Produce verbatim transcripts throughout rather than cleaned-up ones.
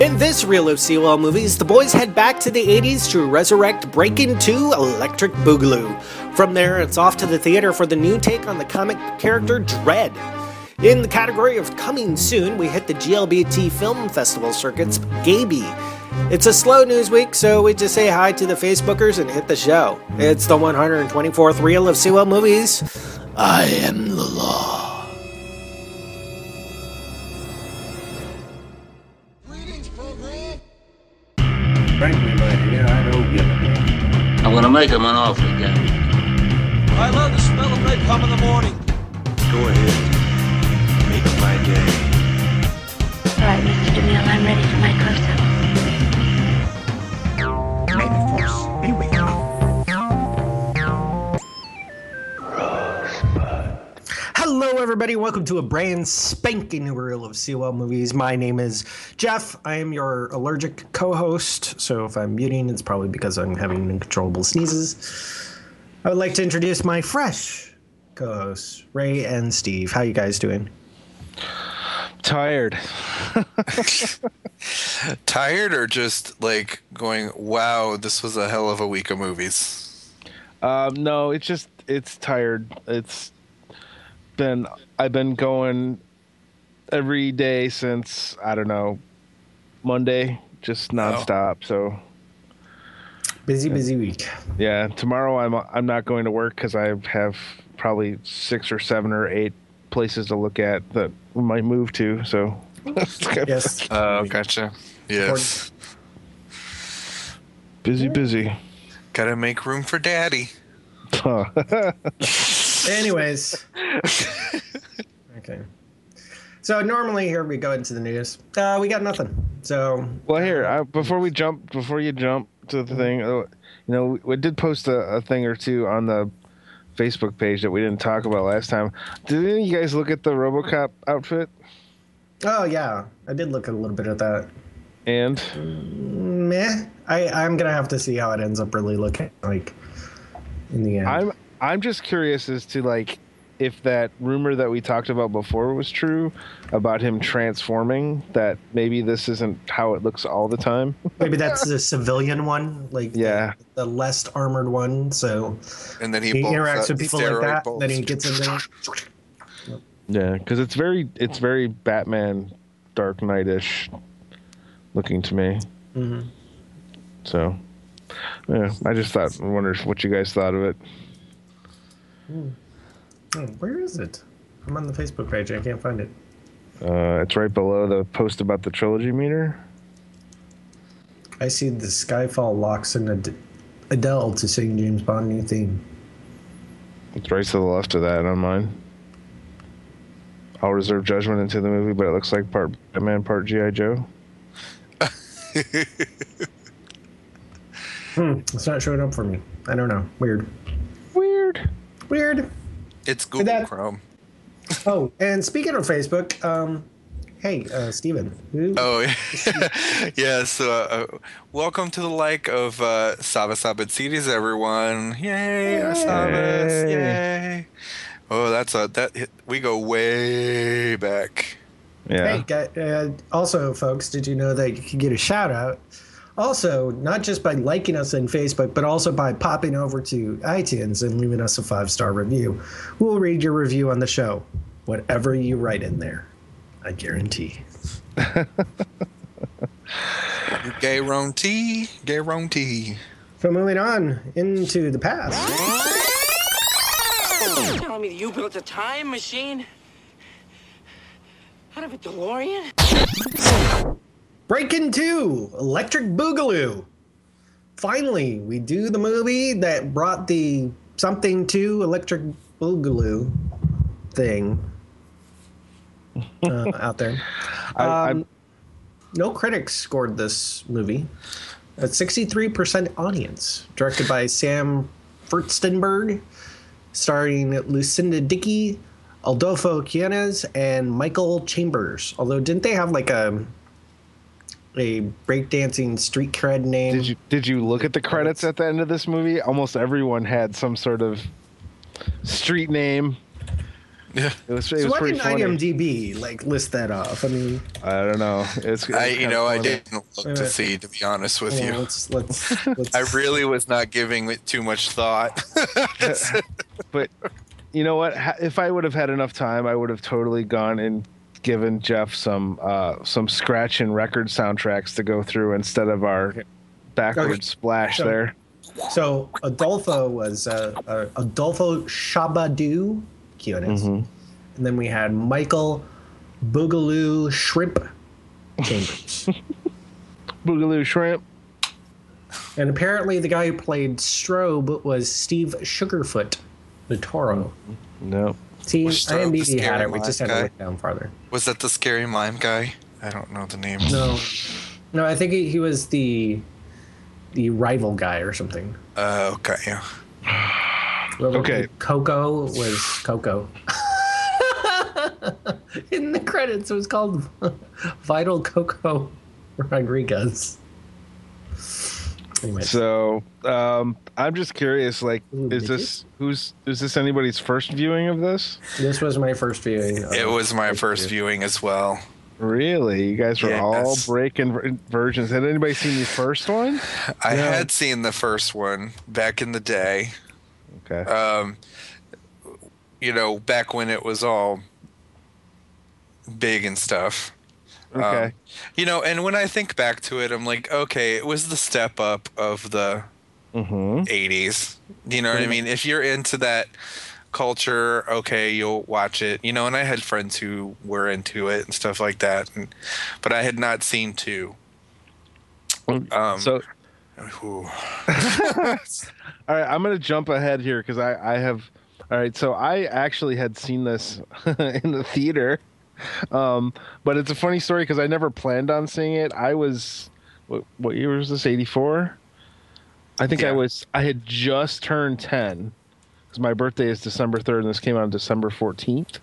In this reel of Seawell movies, the boys head back to the eighties to resurrect Breakin' two Electric Boogaloo. From there, it's off to the theater for the new take on the comic character Dredd. In the category of coming soon, we hit the G L B T Film Festival circuit's Gaby. It's a slow news week, so we just say hi to the Facebookers and hit the show. It's the one hundred twenty-fourth reel of Seawell movies. I am the law. Frankly, my dear, I don't give a damn. I'm gonna make him an offer again. I love the smell of napalm in the morning. Go ahead. Make my day. All right, Mister DeMille, I'm ready for my close-up. May the force be with you. Hello, everybody. Welcome to a brand spanking new reel of Seawell movies. My name is Jeff. I am your allergic co-host, so if I'm muting, it's probably because I'm having uncontrollable sneezes. I would like to introduce my fresh co-hosts, Ray and Steve. How you guys doing? Tired. Tired or just like going, wow, this was a hell of a week of movies? Um, no, it's just, it's tired. It's been, I've been going every day since, I don't know, Monday, just nonstop. Oh. So busy, busy week. Yeah. Tomorrow I'm, I'm not going to work because I have probably six or seven or eight places to look at that we might move to. So yes. Oh, gotcha. Yes. Busy, busy. Gotta make room for daddy. Anyways. Okay. So normally here we go into the news. Uh, we got nothing. So well, here I, before we jump, before you jump to the thing, uh, you know, we, we did post a, a thing or two on the Facebook page that we didn't talk about last time. Did any of you guys look at the RoboCop outfit? Oh yeah, I did look a little bit at that. And meh. I I'm gonna have to see how it ends up really looking like in the end. I'm I'm just curious as to like if that rumor that we talked about before was true about him transforming. That maybe this isn't how it looks all the time. Maybe that's the civilian one, like yeah, the, the less armored one. So and then he, he bolts interacts with people like that. bolts. Then he gets in there. Yeah, because it's very it's very Batman, Dark Knight-ish looking to me. Mm-hmm. So, yeah, I just thought, I wonder what you guys thought of it. Hmm. Oh, where is it? I'm on the Facebook page. I can't find it. Uh, it's right below the post about the trilogy meter. I see the Skyfall locks in Ad- Adele to sing James Bond new theme. It's right to the left of that on mine. I'll reserve judgment into the movie, but it looks like part Batman, part G I. Joe. hmm, it's not showing up for me. I don't know. Weird. Weird. Weird. It's Google that, Chrome. Oh, and speaking of Facebook, um, hey, uh, Steven. Who, oh, yeah. yeah so uh, welcome to the like of uh, Sava Sabad series, everyone. Yay, Yay. Savas. Yay. Oh, that's a, that, we go way back. Yeah. Hey, uh, also, folks, did you know that you can get a shout out? Also, not just by liking us on Facebook, but also by popping over to iTunes and leaving us a five-star review. We'll read your review on the show, whatever you write in there. I guarantee. Guarantee, guarantee. So moving on into the past. You're telling me that you built a time machine out of a DeLorean? Breakin' two, Electric Boogaloo. Finally, we do the movie that brought the something to Electric Boogaloo thing uh, out there. I, Um, no critics scored this movie. A sixty-three percent audience. Directed by Sam Furstenberg. Starring Lucinda Dickey, Adolfo Quiñones, and Michael Chambers. Although, didn't they have like a a breakdancing street cred name? Did you did you look at the credits at the end of this movie? Almost everyone had some sort of street name. Yeah. It was it So was why pretty didn't funny. IMDb like list that off? I mean, I don't know. It's, it's I, you kinda know, I funny. didn't look to see, to be honest with hold you. on, let's let's. let's I really was not giving it too much thought. But you know what? Ha- If I would have had enough time, I would have totally gone and given Jeff some uh, some scratch and record soundtracks to go through instead of our backward Okay. splash So- there. So Adolfo was uh, uh, Adolfo Shabadoo, Q N S, Mhm. and then we had Michael Boogaloo Shrimp Chambers, Boogaloo Shrimp. and apparently the guy who played Strobe was Steve Sugarfoot, the Toro. No. See, Was Strobe the IMDb had scary it. We just had guy? to look down farther. Was that the scary mime guy? I don't know the name. No, no, I think he, he was the the rival guy or something. Uh, okay. Yeah. Whoever Okay. played Coco was Coco. In the credits, it was called Vital Coco Rodriguez. Anyway, So um, I'm just curious. Like, Ooh, is bitches. this who's is this anybody's first viewing of this? this was my first viewing. of- It was my first viewing as well. Really? You guys were all Yes. breaking ver- versions. Had anybody seen the first one? I Yeah. had seen the first one back in the day. Okay. Um, you know, back when it was all big and stuff. Okay. Um, you know, and when I think back to it, I'm like, okay, it was the step up of the Mm-hmm. eighties. You know what I mean? If you're into that culture, okay, you'll watch it. You know, and I had friends who were into it and stuff like that, and, but I had not seen two. Um, So, ooh. all right, I'm gonna jump ahead here because I I have. All right, so I actually had seen this in the theater, um, but it's a funny story because I never planned on seeing it. I was, what, what year was this? eighty-four. I think I Yeah. was. I had just turned ten because my birthday is December third, and this came out on December fourteenth.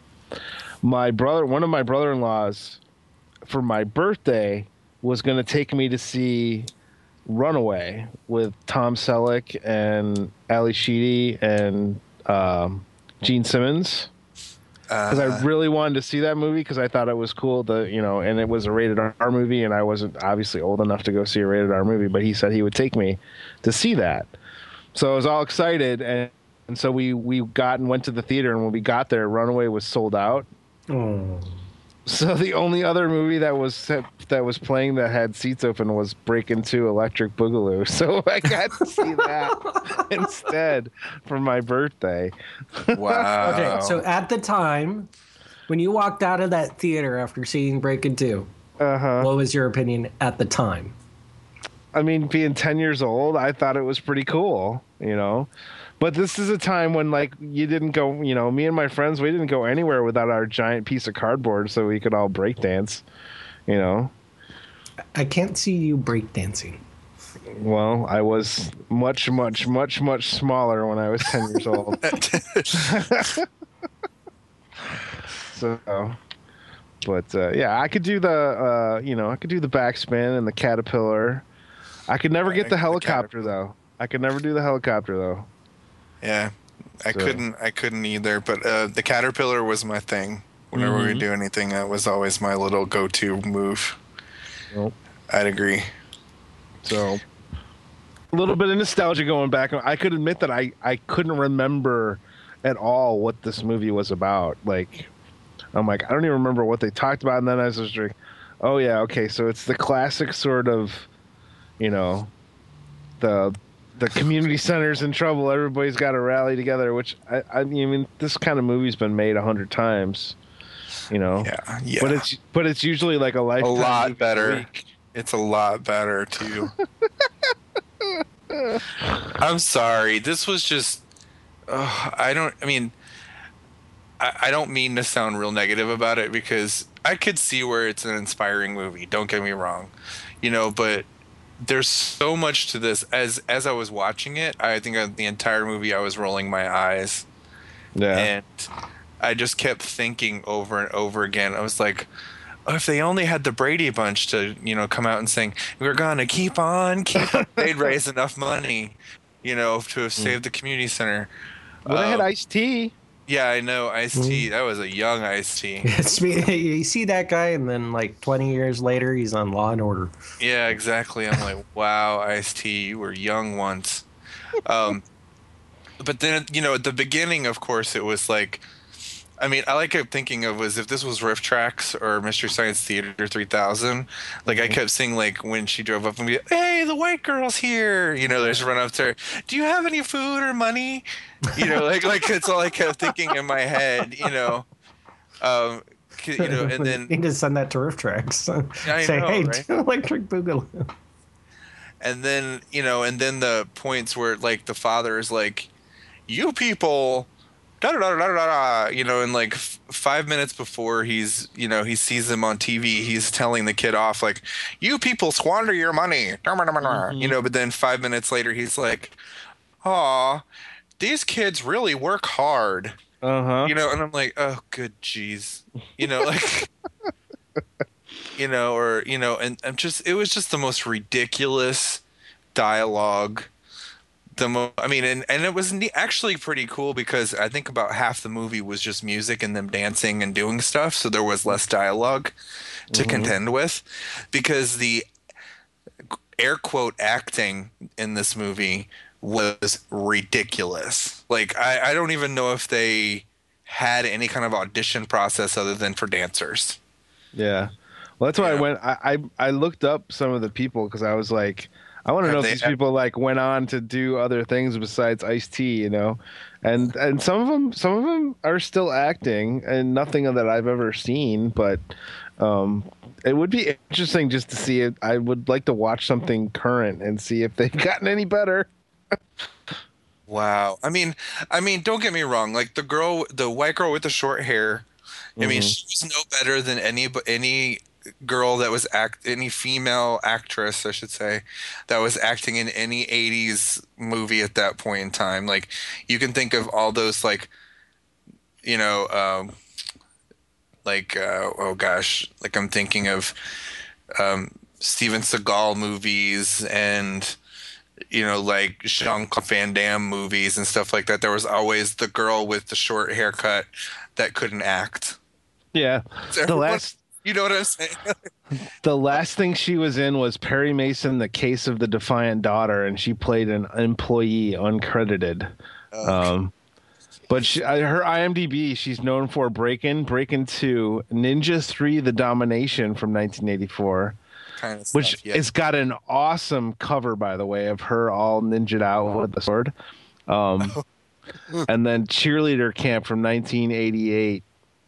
My brother, one of my brother-in-laws, for my birthday, was going to take me to see Runaway with Tom Selleck and Ali Sheedy and um, Gene Simmons. Because I really wanted to see that movie because I thought it was cool to, you know, and it was a rated R movie, and I wasn't obviously old enough to go see a rated R movie, but he said he would take me to see that. So I was all excited, and, and so we, we got and went to the theater, and when we got there, Runaway was sold out. Oh. So the only other movie that was that was playing that had seats open was Breaking Two Electric Boogaloo. So I got to see that instead for my birthday. Wow. Okay, so at the time, when you walked out of that theater after seeing Breaking Two, Uh huh. what was your opinion at the time? I mean, being ten years old, I thought it was pretty cool, you know. But this is a time when, like, you didn't go, you know, me and my friends, we didn't go anywhere without our giant piece of cardboard so we could all break dance, you know. I can't see you breakdancing. Well, I was much, much, much, much smaller when I was ten years old. So, but uh, yeah, I could do the, uh, you know, I could do the backspin and the caterpillar. I could never I get think the the helicopter though. I could never do the helicopter though. Yeah, I So- couldn't. I couldn't either. But uh, the caterpillar was my thing. Whenever we Mhm. do anything, that was always my little go-to move. Nope. I'd agree. So a little bit of nostalgia going back. I could admit that I, I couldn't remember at all what this movie was about. Like, I'm like, I don't even remember what they talked about. And then I was just like, oh yeah, okay. So it's the classic sort of, you know, the the community center's in trouble. Everybody's got to rally together, which I, I mean, this kind of movie's been made a hundred times, you know, Yeah, yeah. but it's, but it's usually like a a lifetime movie lot a better. week. It's a lot better too. I'm sorry. This was just. Uh, I don't. I mean, I, I don't mean to sound real negative about it because I could see where it's an inspiring movie. Don't get me wrong, you know. But there's so much to this. As as I was watching it, I think of the entire movie I was rolling my eyes, Yeah. and I just kept thinking over and over again. I was like, oh, if they only had the Brady Bunch to, you know, come out and sing, we're gonna keep on, keep on. They'd raise enough money, you know, to have saved the community center. Well, they had Uh, iced tea. Yeah, I know. Ice-T. That was a young Ice-T. It's me. You see that guy, and then like twenty years later, he's on Law and Order. Yeah, exactly. I'm like, wow, Ice-T, you were young once. Um, but then, you know, at the beginning, of course, it was like, I mean, I like kept thinking of was if this was Riff Tracks or Mystery Science Theater three thousand, like I kept seeing like when she drove up and be, hey, the white girl's here. You know, they just run up to her. Do you have any food or money? You know, like like that's all I kept thinking in my head. You know, um, c- you know, and then You need to send that to Riff Tracks. I Say, know, hey, right? do Electric Boogaloo. and then you know, and then the points where like the father is like, you people. Da, da, da, da, da, da, you know, and like f- five minutes before he's, you know, he sees them on T V, he's telling the kid off like, "You people squander your money," Mm-hmm. you know. But then five minutes later, he's like, "Aw, these kids really work hard," Uh huh. you know. And I'm like, "Oh, good jeez," you know, like, you know, or you know, and I'm just, it was just the most ridiculous dialogue. The mo- I mean, and, and it was ne- actually pretty cool because I think about half the movie was just music and them dancing and doing stuff, so there was less dialogue to contend with. Because the air quote acting in this movie was ridiculous. Like, I, I don't even know if they had any kind of audition process other than for dancers. Yeah. Well, that's why Yeah. I went. I I, I looked up some of the people because I was like, I want to Have know if they- these people like went on to do other things besides Ice-T, you know, and and some of them some of them are still acting, and nothing that I've ever seen, but um, it would be interesting just to see it. I would like to watch something current and see if they've gotten any better. Wow. I mean, I mean, don't get me wrong. Like the girl, the white girl with the short hair. I mean, she was no better than any any girl that was act any female actress, I should say, that was acting in any eighties movie at that point in time. Like you can think of all those like, you know, um, like uh, oh gosh, like I'm thinking of um, Steven Seagal movies and. You know, like Jean-Claude Van Damme movies and stuff like that. There was always the girl with the short haircut that couldn't act. Yeah, the Everyone- last You know what I'm saying? the last thing she was in was Perry Mason, The Case of the Defiant Daughter, and she played an employee uncredited. Um, but she, I- her IMDb, she's known for Breakin', Breakin' two, Ninja three, The Domination from nineteen eighty-four. Kind of Which stuff, yeah. it's got an awesome cover, by the way, of her all ninja'd out with the sword. Um, and then Cheerleader Camp from nineteen eighty-eight.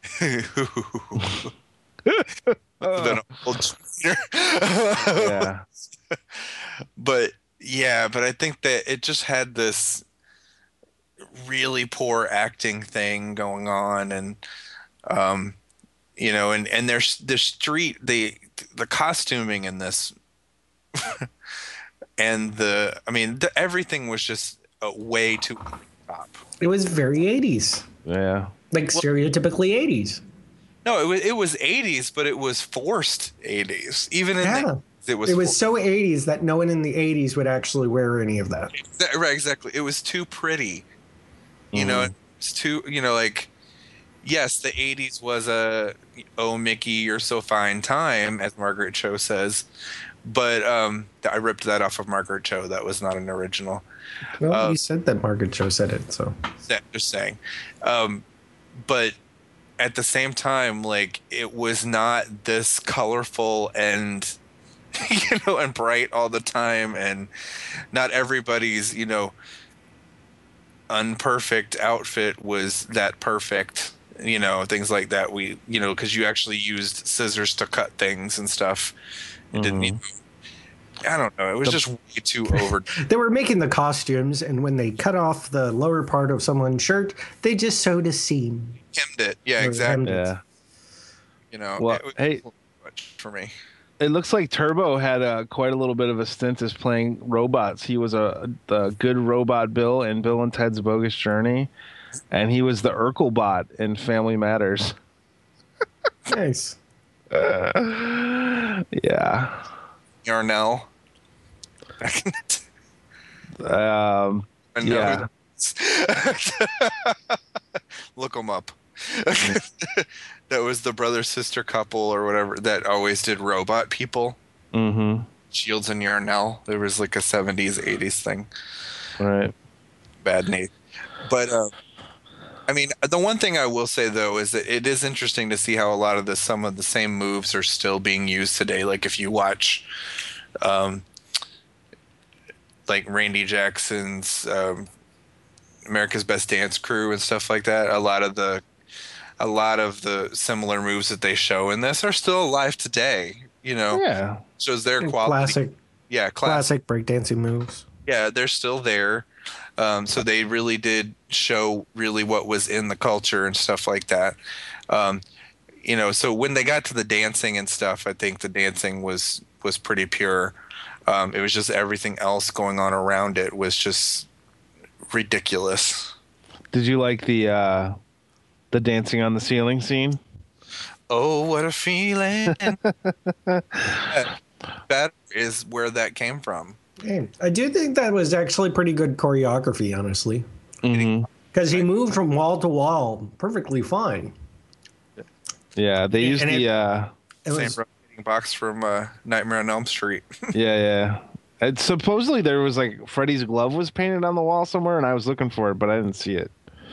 Then old cheater. Yeah. But yeah, but I think that it just had this really poor acting thing going on, and um, you know, and and there's the street, the the costuming in this, and the I mean, the, everything was just uh, way too top. It was very eighties. Yeah. Like stereotypically eighties. No, it was it was eighties, but it was forced eighties. Even in Yeah. the, it was It was for- so eighties that no one in the eighties would actually wear any of that. That- right, exactly. It was too pretty. You know, it's too, you know, like, yes, the eighties was a, oh, Mickey, you're so fine time, as Margaret Cho says. But um, I ripped that off of Margaret Cho. That was not an original. Well, Uh, you said that Margaret Cho said it, so. Just saying. Um, but at the same time, like, it was not this colorful and, you know, and bright all the time. And not everybody's, you know, unperfect outfit was that perfect, you know, things like that. We, you know, because you actually used scissors to cut things and stuff. It didn't need, I don't know. It was just way too over. They were making the costumes, and when they cut off the lower part of someone's shirt, they just sewed a seam. Hemmed it. Yeah, Or exactly. hemmed it. Yeah. You know, Well, it was hey- a little much for me. It looks like Turbo had uh, quite a little bit of a stint as playing robots. He was a, a good robot Bill in Bill and Ted's Bogus Journey, and he was the Urkelbot in Family Matters. Nice. Yeah. Yarnell. Back in the day. Um, I know yeah. who that is. Look them up. That was the brother sister couple or whatever that always did Robot People. Mm-hmm. Shields and Yarnell. There was like a seventies, eighties thing. Right. Bad name. But uh, I mean, the one thing I will say though is that it is interesting to see how a lot of the some of the same moves are still being used today. Like if you watch, um, like Randy Jackson's um, America's Best Dance Crew and stuff like that. A lot of the a lot of the similar moves that they show in this are still alive today. You know, Yeah. shows their quality. Classic, Yeah, classic. classic breakdancing moves. Yeah, they're still there. Um, so they really did show really what was in the culture and stuff like that. Um, you know, so when they got to the dancing and stuff, I think the dancing was was pretty pure. Um, it was just everything else going on around it was just ridiculous. Did you like the uh, the dancing on the ceiling scene? Oh, what a feeling! that, that is where that came from. Hey, I do think that was actually pretty good choreography, honestly, Mm-hmm. because he moved from wall to wall perfectly fine. Yeah, they used And the it- uh, It Same was, rotating box from uh, Nightmare on Elm Street. yeah, yeah. And supposedly there was like Freddy's glove was painted on the wall somewhere, and I was looking for it, but I didn't see it.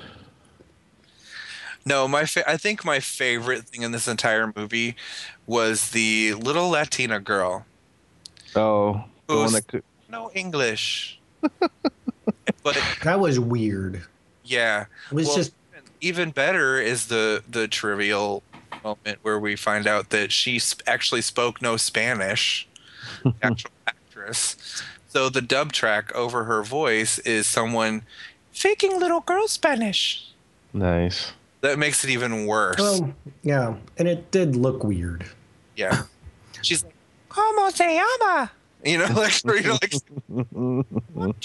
No, my fa- I think my favorite thing in this entire movie was the little Latina girl. Oh, the Who's- one that could. No English. But that was weird. yeah, It was Well, just even better is the the trivial moment where we find out that she sp- actually spoke no Spanish. The actual actress. So the dub track over her voice is someone faking little girl Spanish. Nice. That makes it even worse. well, yeah, and it did look weird. Yeah. She's like, ¿Cómo se llama? You know, like, or, you know, like,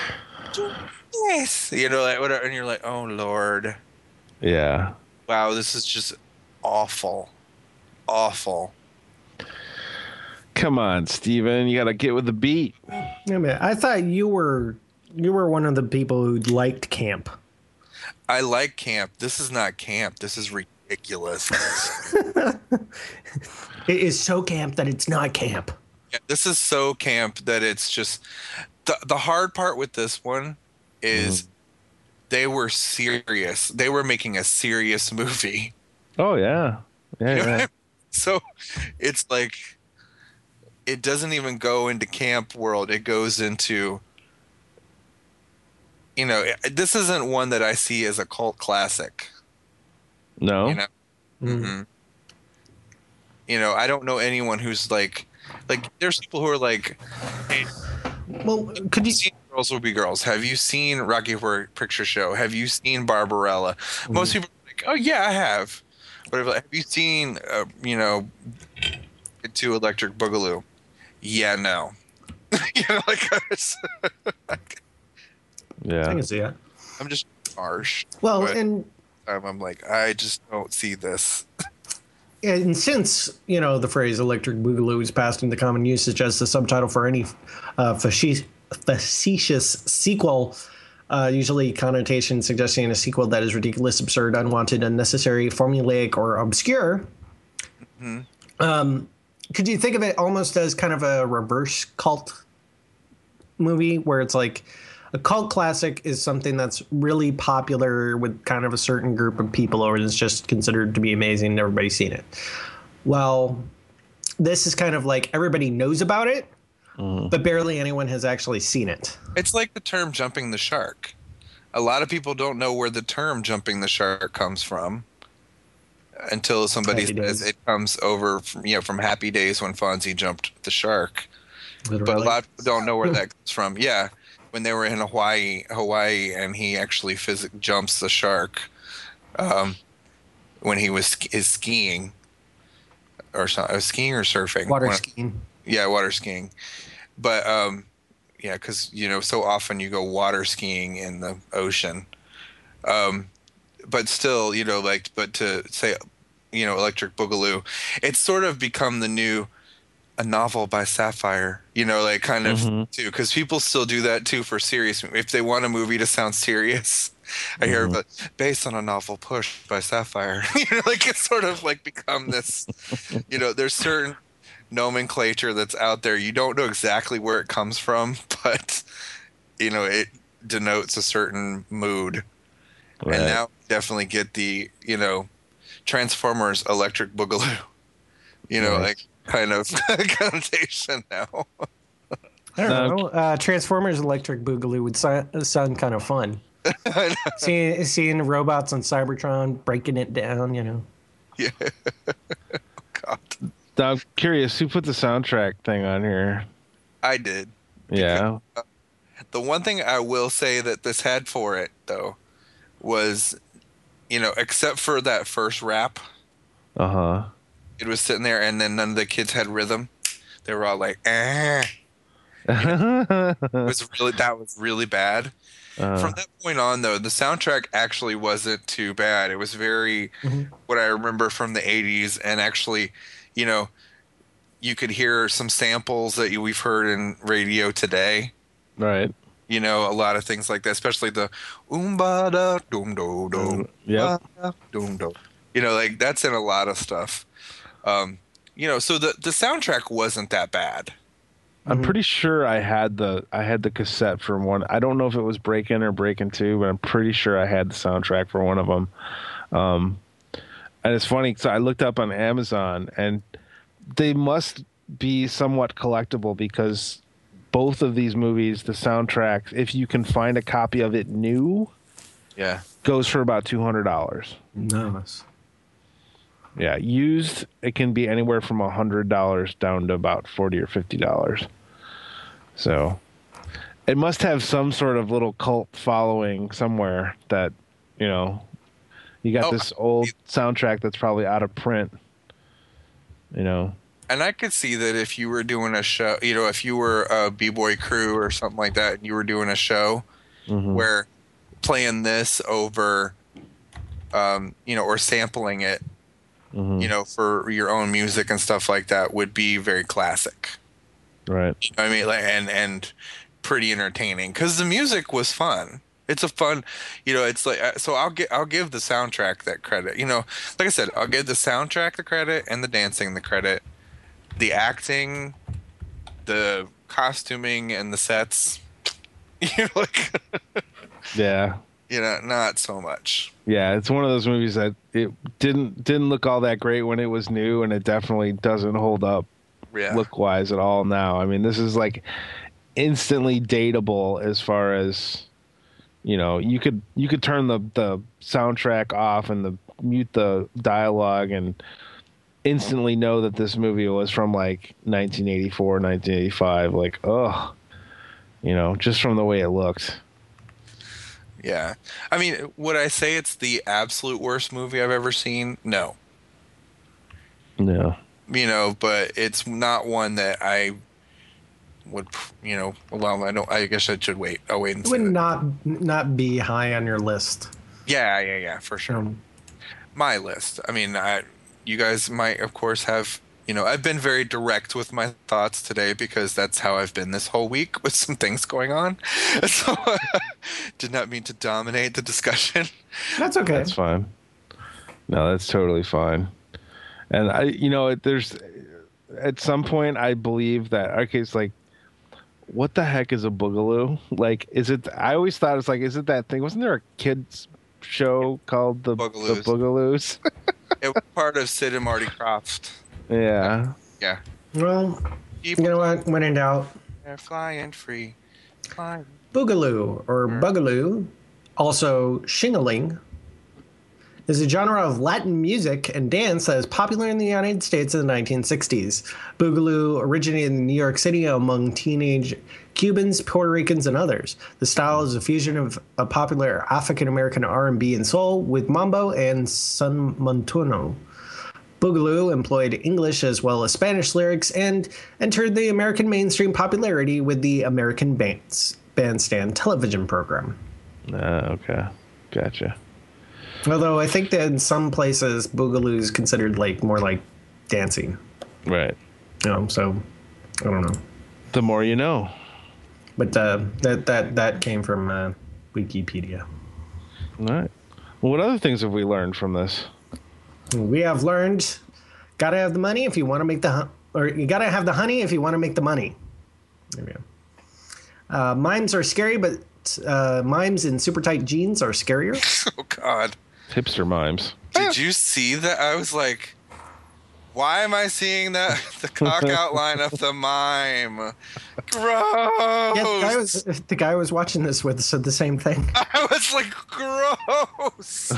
yes, you know, like, whatever. And you're like, oh, Lord. Yeah. Wow, this is just awful. Awful. Come on, Steven. You got to get with the beat. Yeah, man, I thought you were you were one of the people who liked camp. I like camp. This is not camp. This is ridiculous. It is so camp that it's not camp. Yeah, this is so camp that it's just the the hard part with this one is they were serious. They were making a serious movie. Oh yeah. Yeah. You know what I yeah. mean? So it's like it doesn't even go into camp world. It goes into, you know, this isn't one that I see as a cult classic. No. You know, mm-hmm. You know, I don't know anyone who's like, like there's people who are like, hey, Well, could you? seen Girls Will Be Girls? Have you seen Rocky Horror Picture Show? Have you seen Barbarella? Most people are like, oh yeah, I have. But if, have you seen, uh, you know, to Electric Boogaloo? Yeah, no. You know, like, I Yeah. can see it. I'm just harsh. Well, But and um, I'm like, I just don't see this. and since you know the phrase "electric boogaloo" is passed into common usage as the subtitle for any uh, faci- facetious sequel, uh, usually connotation suggesting a sequel that is ridiculous, absurd, unwanted, unnecessary, formulaic, or obscure. Mm-hmm. Um, could you think of it almost as kind of a reverse cult movie, where it's like a cult classic is something that's really popular with kind of a certain group of people, or is just considered to be amazing and everybody's seen it? Well, this is kind of like everybody knows about it, but barely anyone has actually seen it. It's like the term jumping the shark. A lot of people don't know where the term jumping the shark comes from until somebody Happy says Days. it comes over from, you know, from Happy Days when Fonzie jumped the shark. But a Literally. lot of people don't know where that comes from. Yeah, when they were in Hawaii, Hawaii, and he actually phys- jumps the shark um, when he was sk- is skiing or something. Was skiing or surfing? Water One- skiing. Yeah, water skiing. But um, yeah, because you know, so often you go water skiing in the ocean. Um, but still, you know, like, but to say, you know, Electric Boogaloo, it's sort of become the new a novel by Sapphire, you know, like kind of Mhm. too, because people still do that too for serious. If they want a movie to sound serious, I hear about based on a novel Push by Sapphire. You know, like it's sort of like become this. You know, there's certain nomenclature that's out there. You don't know exactly where it comes from, but you know it denotes a certain mood. Right. And now definitely get the you know Transformers Electric Boogaloo. You know, right. like kind of connotation now. I don't know. Uh, Transformers Electric Boogaloo would sound, sound kind of fun. seeing seeing robots on Cybertron breaking it down, you know. Yeah. God. Now, I'm curious, who put the soundtrack thing on here? I did. Yeah. Because, uh, the one thing I will say that this had for it, though, was, you know, except for that first rap. Uh huh. It was sitting there, and then none of the kids had rhythm. They were all like, eh. You know, it was really that was really bad. Uh, From that point on, though, the soundtrack actually wasn't too bad. It was very mm-hmm. what I remember from the eighties, and actually, you know, you could hear some samples that you, we've heard in radio today. Right. You know, a lot of things like that, especially the oomba da doom do do. Yeah. Doom do. You know, like that's in a lot of stuff. Um, you know, so the the soundtrack wasn't that bad. I'm pretty sure I had the I had the cassette for one. I don't know if it was Breakin' or Breakin' Two, but I'm pretty sure I had the soundtrack for one of them. Um, and it's funny because I looked up on Amazon, and they must be somewhat collectible because both of these movies, the soundtracks, if you can find a copy of it new, yeah, goes for about two hundred dollars. Nice. Yeah, used, it can be anywhere from one hundred dollars down to about forty dollars or fifty dollars. So it must have some sort of little cult following somewhere that, you know, you got oh, this old soundtrack that's probably out of print, you know. And I could see that if you were doing a show, you know, if you were a B-boy crew or something like that, and you were doing a show mm-hmm. where playing this over, um, you know, or sampling it, mm-hmm. you know, for your own music and stuff like that would be very classic. Right. You know what I mean? Like, and, and pretty entertaining because the music was fun. It's a fun, you know, it's like, so I'll get, I'll give the soundtrack that credit, you know, like I said, I'll give the soundtrack the credit and the dancing the credit, the acting, the costuming and the sets, you know, like, yeah. You know, not so much. Yeah, it's one of those movies that it didn't didn't look all that great when it was new, and it definitely doesn't hold up yeah. look wise at all now. I mean, this is like instantly dateable as far as, you know, you could you could turn the, the soundtrack off and the mute the dialogue and instantly know that this movie was from like nineteen eighty-four, nineteen eighty-five. Like, oh, you know, just from the way it looked. Yeah. I mean, would I say it's the absolute worst movie I've ever seen? No. No. You know, but it's not one that I would, you know, well, I don't, I guess I should wait. I'll wait and see. It would not, not be high on your list. Yeah, yeah, yeah, for sure. Um, My list. I mean, I, you guys might, of course, have, you know, I've been very direct with my thoughts today because that's how I've been this whole week with some things going on. So did not mean to dominate the discussion. That's okay. That's fine. No, that's totally fine. And I, you know, there's at some point I believe that, okay, it's like, what the heck is a boogaloo? Like, is it, I always thought it's like, is it that thing? Wasn't there a kids show called the Boogaloos? The Boogaloos? It was part of Sid and Marty Krofft. Yeah. Yeah. Well, you know what? When in doubt, they're flying free. Flying. Boogaloo or Bugaloo, also shingling, is a genre of Latin music and dance that is popular in the United States in the nineteen sixties. Boogaloo originated in New York City among teenage Cubans, Puerto Ricans, and others. The style is a fusion of a popular African-American R and B and soul with mambo and son montuno. Boogaloo employed English as well as Spanish lyrics and entered the American mainstream popularity with the American Bands, Bandstand television program. Uh, okay. Gotcha. Although I think that in some places, Boogaloo is considered like more like dancing. Right. You know, so I don't know. The more you know. But uh, that that that came from uh, Wikipedia. All right. Well, what other things have we learned from this? We have learned, gotta have the money if you want to make the, or you gotta have the honey if you want to make the money. There we go. Uh, mimes are scary, but uh, mimes in super tight jeans are scarier. Oh God. Hipster mimes. Did you see that? I was like, why am I seeing that the cock outline of the mime? Gross. Yeah, the guy, was, the guy I was watching this with said the same thing. I was like, gross.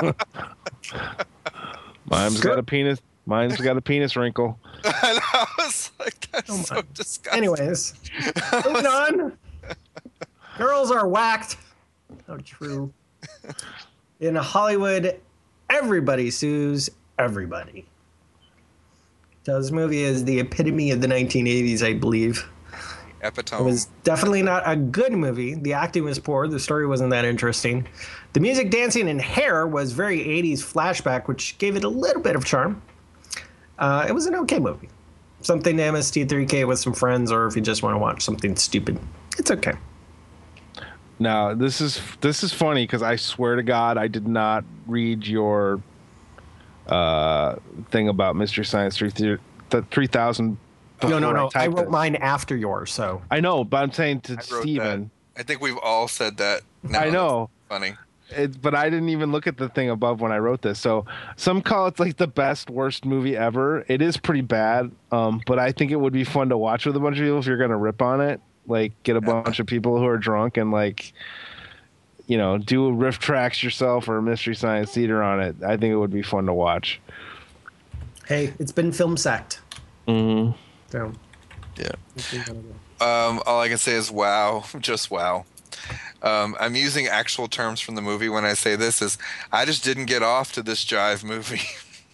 Mime's got a penis. Mine's got a penis wrinkle. And I was like, that's Oh so my. disgusting. Anyways, moving on. Girls are whacked. How true. In Hollywood, everybody sues everybody. So this movie is the epitome of the nineteen eighties, I believe. It Epitome. was definitely not a good movie. The acting was poor. The story wasn't that interesting. The music, dancing, and hair was very eighties flashback, which gave it a little bit of charm. Uh, it was an okay movie. Something to M S T three K with some friends, or if you just want to watch something stupid, it's okay. Now, this is this is funny because I swear to God, I did not read your uh, thing about Mystery Science three thousand. No, no, no. I, typed wrote it. mine after yours, so. I know, but I'm saying to I wrote Steven. that. I think we've all said that. Now. I know. That's funny. It, but I didn't even look at the thing above when I wrote this. So some call it like the best, worst movie ever. It is pretty bad, um, but I think it would be fun to watch with a bunch of people if you're going to rip on it. Like, get a bunch of people who are drunk and, like, you know, do a riff tracks yourself or a Mystery Science Theater on it. I think it would be fun to watch. Hey, it's been film sacked. Mm-hmm. So. Yeah. Um, all I can say is wow, just wow. Um, I'm using actual terms from the movie when I say this. Is I just didn't get off to this jive movie.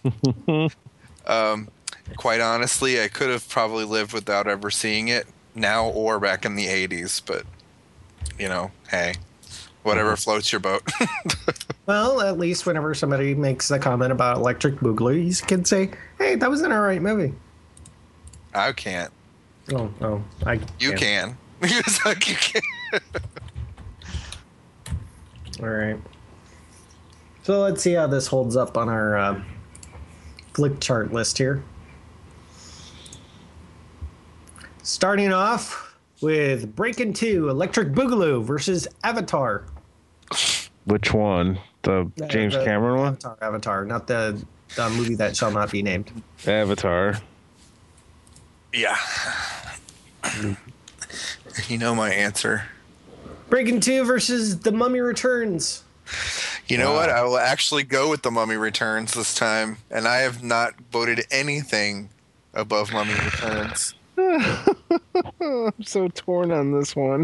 um, quite honestly, I could have probably lived without ever seeing it now or back in the eighties. But you know, hey, whatever floats your boat. Well, at least whenever somebody makes a comment about Electric Boogaloo, you can say, "Hey, that was an alright movie." I can't. Oh, oh, I. You can. It's like you can. All right. So let's see how this holds up on our uh, flick chart list here. Starting off with Breakin' two, Electric Boogaloo versus Avatar. Which one? The Uh, James the Cameron one? Avatar, Avatar, not the, the movie that shall not be named. Avatar. Yeah. You know my answer. Breakin' two versus The Mummy Returns. You know what? I will actually go with The Mummy Returns this time, and I have not voted anything above Mummy Returns. I'm so torn on this one.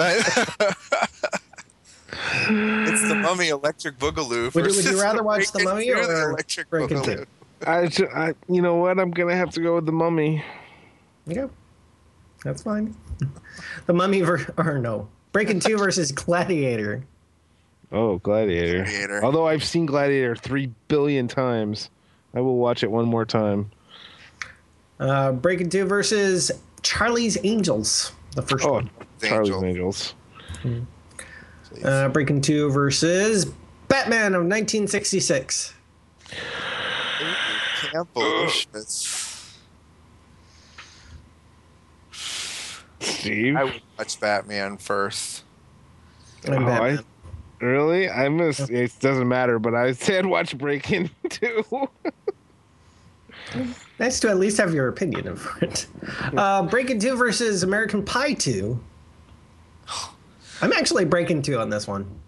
It's The Mummy Electric Boogaloo. Would you, would versus you rather watch The Breakin' Mummy two, the or Electric Breakin' Boogaloo. two? I, ju- I, you know what? I'm gonna have to go with the Mummy. Yeah, that's fine. The Mummy ver- or no, Breakin' two versus Gladiator. Oh, Gladiator. Gladiator. Although I've seen Gladiator three billion times, I will watch it one more time. Uh, Breakin' two versus Charlie's Angels. The first Oh, one. Charlie's Angel. Angels. Uh, Breakin' two versus Batman of nineteen sixty-six. Campbell Schmitz. Steve? I would watch Batman first. And Oh, Batman. I, really? I miss. It doesn't matter, but I said watch Breakin' too. Nice to at least have your opinion of it. Uh, Breakin' two versus American Pie two. I'm actually Breakin' two on this one.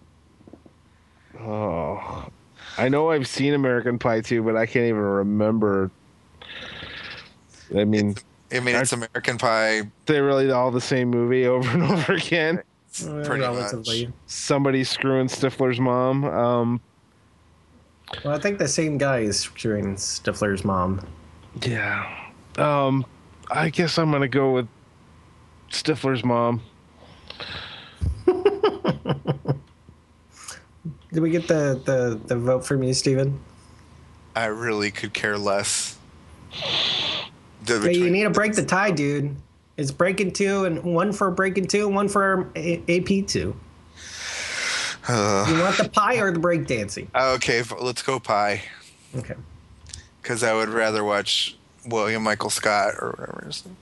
Oh, I know I've seen American Pie too, but I can't even remember. I mean, I mean, it's American Pie. they're really all the same movie over and over again. Uh, Pretty relatively. much. Somebody screwing Stifler's mom. Um, Well, I think the same guy is screwing Stifler's mom. yeah. Um, I guess I'm gonna go with Stifler's mom. Did we get the, the, the vote from you, Steven? I really could care less. The- Hey, you between- need to break the tie, dude. It's Breakin' two and one for Breakin' two and one for A- AP two. You want the pie or the breakdancing? Okay, f- let's go pie. Okay. Because I would rather watch William Michael Scott or whatever. His name.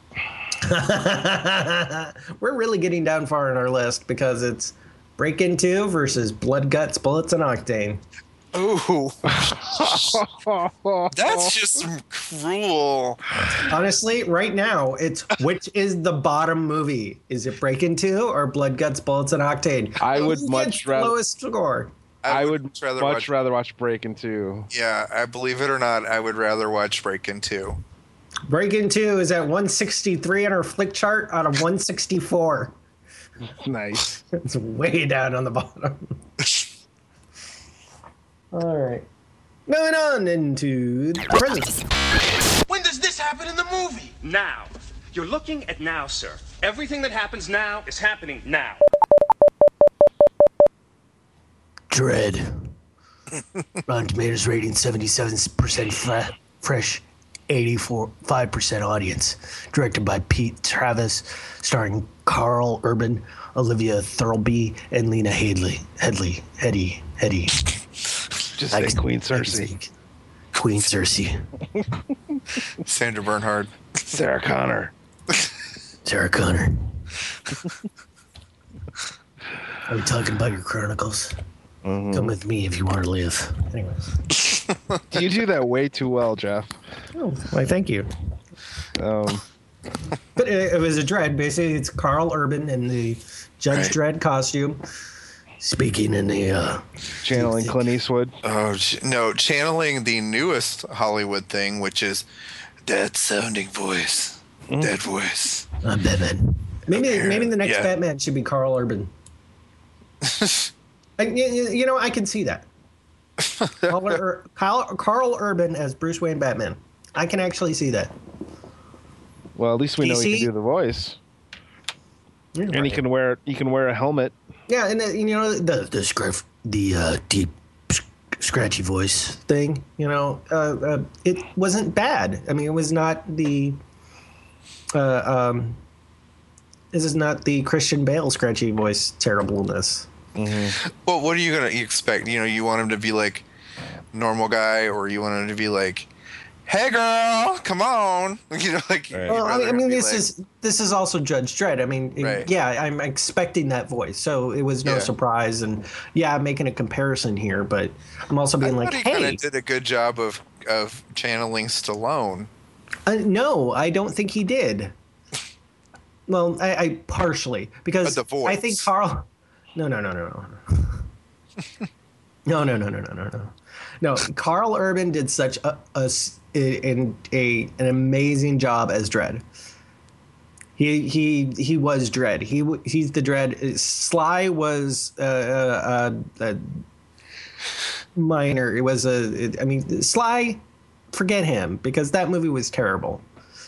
We're really getting down far in our list because it's Break-In two versus Blood, Guts, Bullets, and Octane. Ooh. That's just cruel. Honestly, right now, it's which is the bottom movie? Is it Break-In two or Blood, Guts, Bullets, and Octane? I would Who much gets the rather- lowest score. I would much rather much watch. rather watch Breakin' two. Yeah, I believe it or not, I would rather watch Break-In two. Break-In two is at one sixty-three on our flick chart out of one sixty-four. Nice. It's way down on the bottom. All right. Moving on into the present. When does this happen in the movie? Now. You're looking at now, sir. Everything that happens now is happening now. Dread. Rotten Tomatoes rating seventy-seven percent flat, fresh, eighty-four five percent audience. Directed by Pete Travis, starring Carl Urban, Olivia Thirlby, and Lena Headley. Headley. Heady. Heady. Just say Queen Cersei. Queen Cersei. Sandra Bernhard. Sarah Connor. Sarah Connor. Are we talking about your chronicles? Mm-hmm. Come with me if you want to live. Anyways. You do that way too well, Jeff. Oh, why, thank you. Um, But it, it was a Dredd. Basically, it's Carl Urban in the Judge Right. Dredd costume, speaking in the. Uh, channeling Clint Eastwood. Oh, ch- no, channeling the newest Hollywood thing, which is that sounding voice. That voice. I'm Batman. Maybe maybe the next Yeah. Batman should be Carl Urban. I, you, you know, I can see that. Carl, Ur- Carl, Carl Urban as Bruce Wayne Batman. I can actually see that. Well, at least we know he D C? can do the voice, You're and he right. can wear he can wear a helmet. Yeah, and uh, you know the the scruff, the uh, deep, sc- scratchy voice thing. You know, uh, uh, it wasn't bad. I mean, it was not the. Uh, um, this is not the Christian Bale scratchy voice terribleness. Well, what are you gonna expect? You know, you want him to be like normal guy, or you want him to be like, "Hey, girl, come on," you know, like. you'd Well, I rather mean, I him mean be this like- is this is also Judge Dredd. I mean, it- Right. yeah, I'm expecting that voice, so it was no Yeah. surprise. And yeah, I'm making a comparison here, but I'm also I being thought like, he kind hey, of did a good job of of channeling Stallone. uh, no, I don't think he did. Well, I, I partially because But the voice. I think Carl. No, no, no, no, no, no, no, no, no, no, no, no. No, Carl Urban did such a, a s- a- a- an amazing job as Dredd. He he he was Dredd. He w- he's the Dredd. Sly was uh, uh, uh, uh, minor. It was a. It, I mean, Sly, forget him because that movie was terrible.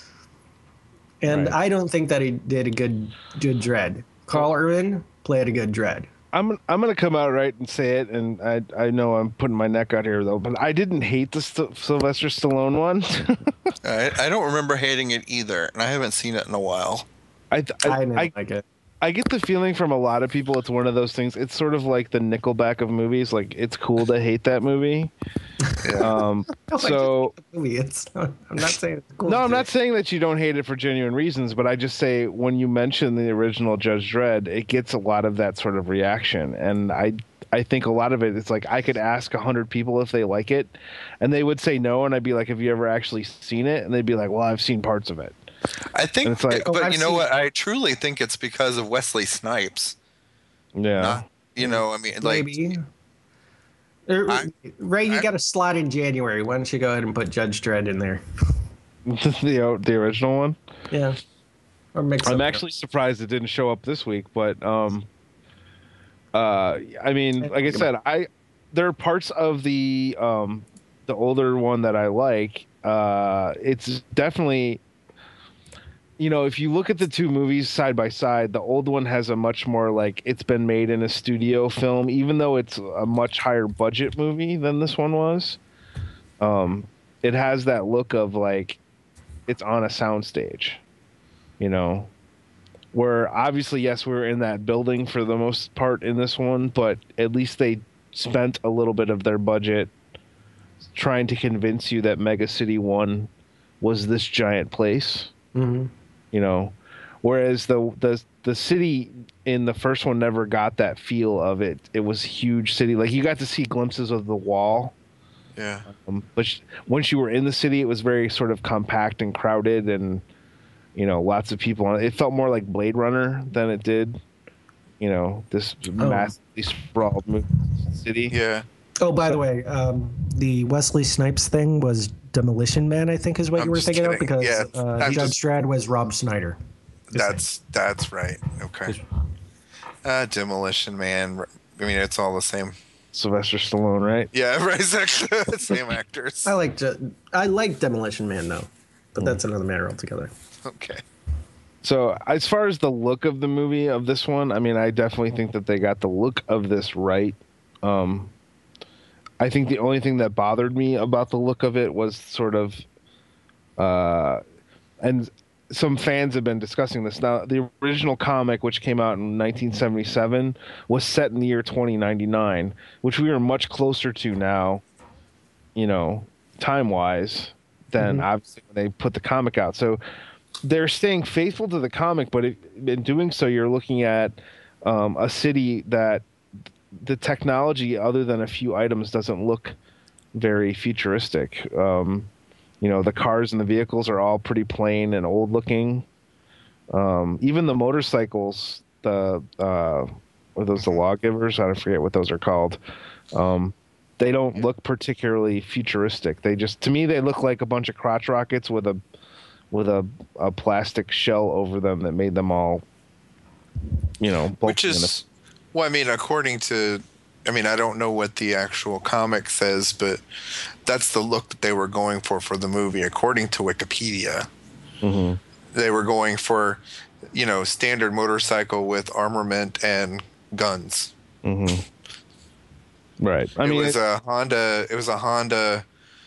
And Right. I don't think that he did a good good Dredd. Carl Urban played a good Dredd. I'm I'm gonna come out right and say it, and I I know I'm putting my neck out here though, but I didn't hate the St- Sylvester Stallone one. I, I don't remember hating it either, and I haven't seen it in a while. I I, I didn't I, like it. I get the feeling from a lot of people it's one of those things. It's sort of like the Nickelback of movies. Like it's cool to hate that movie. Um, No, I just so like the movie. It's. I'm not saying it's cool. no, I'm to- not saying that you don't hate it for genuine reasons, but I just say when you mention the original Judge Dredd, it gets a lot of that sort of reaction, and I I think a lot of it it's like I could ask a hundred people if they like it, and they would say no, and I'd be like, have you ever actually seen it? And they'd be like, well, I've seen parts of it. I think, And it's like- but Oh, I've you know seen what? it. I truly think it's because of Wesley Snipes. Yeah. Not, you know, I mean, like, Maybe. Er, I- Ray, you I- got a slot in January. Why don't you go ahead and put Judge Dredd in there? the the original one. Yeah. Or mix I'm up- actually surprised it didn't show up this week, but um, uh, I mean, like I said, I there are parts of the um the older one that I like. Uh, it's definitely, you know, if you look at the two movies side by side, the old one has a much more like it's been made in a studio film, even though it's a much higher budget movie than this one was. Um, it has that look of like it's on a soundstage, you know. where obviously, yes, we were in that building for the most part in this one, but at least they spent a little bit of their budget trying to convince you that Mega City One was this giant place. Mm-hmm. You know, whereas the the the city in the first one never got that feel of it. It was a huge city. Like, you got to see glimpses of the wall. Yeah. Um, but sh- once you were in the city, it was very sort of compact and crowded, and you know, lots of people on it. It felt more like Blade Runner than it did, you know, this Oh. massively sprawled mo- city. Yeah. Oh, by the way, um, the Wesley Snipes thing was Demolition Man, I think is what I'm you were just thinking of, kidding. because Yeah, uh, I'm Judge just- Dredd was Rob Snyder. That's that's right. Okay. Uh, Demolition Man. I mean, it's all the same. Sylvester Stallone, right? Yeah, right. Exactly. Same actors. I like I like Demolition Man, though, but that's another matter altogether. Okay. So as far as the look of the movie of this one, I mean, I definitely think that they got the look of this right. Um, I think the only thing that bothered me about the look of it was sort of, uh, and some fans have been discussing this. Now, the original comic, which came out in nineteen seventy-seven, was set in the year twenty ninety-nine, which we are much closer to now, you know, time-wise, than Mhm. obviously when they put the comic out. So they're staying faithful to the comic, but it, in doing so, you're looking at um, a city that the technology, other than a few items, doesn't look very futuristic. Um, you know, the cars and the vehicles are all pretty plain and old looking. Um, even the motorcycles, the uh, are those the lawgivers? I forget what those are called. Um, they don't look particularly futuristic. They just, to me, they look like a bunch of crotch rockets with a with a, a plastic shell over them that made them all, you know, Which bulky and is, well, I mean, according to, I mean, I don't know what the actual comic says, but that's the look that they were going for for the movie, according to Wikipedia. Mhm. They were going for, you know, standard motorcycle with armament and guns. Mhm. Right. I it mean, was it- a Honda. It was a Honda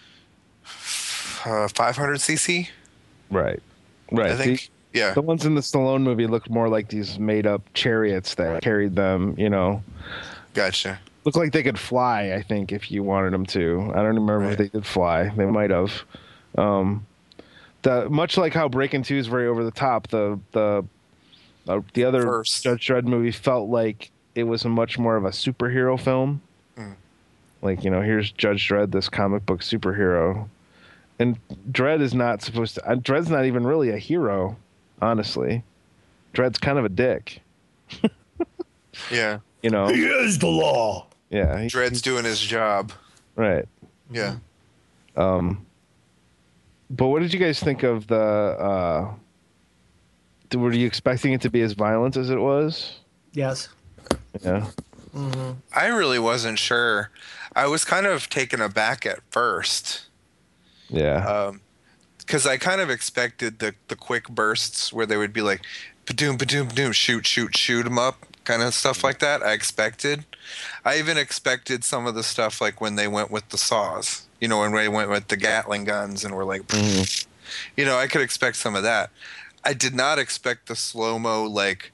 uh, five hundred c c. right. Right. I think. The, Yeah. the ones in the Stallone movie looked more like these made-up chariots that carried them. You know, Gotcha. looked like they could fly. I think if you wanted them to. I don't remember if Right. they did fly. They might have. Um, the much like how Breaking Two is very over the top. The the uh, the other First. Judge Dredd movie felt like it was a much more of a superhero film. Mm. Like, you know, here's Judge Dredd, this comic book superhero. And Dredd is not supposed to. Uh, Dredd's not even really a hero, honestly. Dredd's kind of a dick. Yeah. You know. He is the law. Yeah. he- Dredd's doing his job. right. Yeah. Um. But what did you guys think of the? Uh, th- were you expecting it to be as violent as it was? Yes. Yeah. I really wasn't sure. I was kind of taken aback at first. Yeah. Because I kind of expected the, the quick bursts where they would be like, ba-doom, ba-doom, ba-doom, shoot, shoot, shoot 'em up, kind of stuff like that. I expected. I even expected some of the stuff like when they went with the saws, you know, when they went with the Gatling guns and were like, you know, I could expect some of that. I did not expect the slow-mo, like,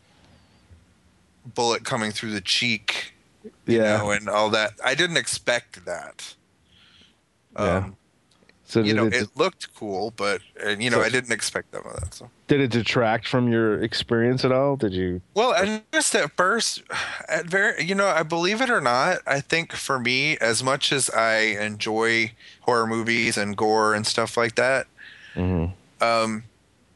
bullet coming through the cheek, you yeah. know, and all that. I didn't expect that. Yeah. Um, So you did know, it, it looked cool, but uh, you know, So- I didn't expect some of that. So, did it detract from your experience at all? Did you? well, I noticed at first, at very, you know, I believe it or not, I think for me, as much as I enjoy horror movies and gore and stuff like that, Mhm. um,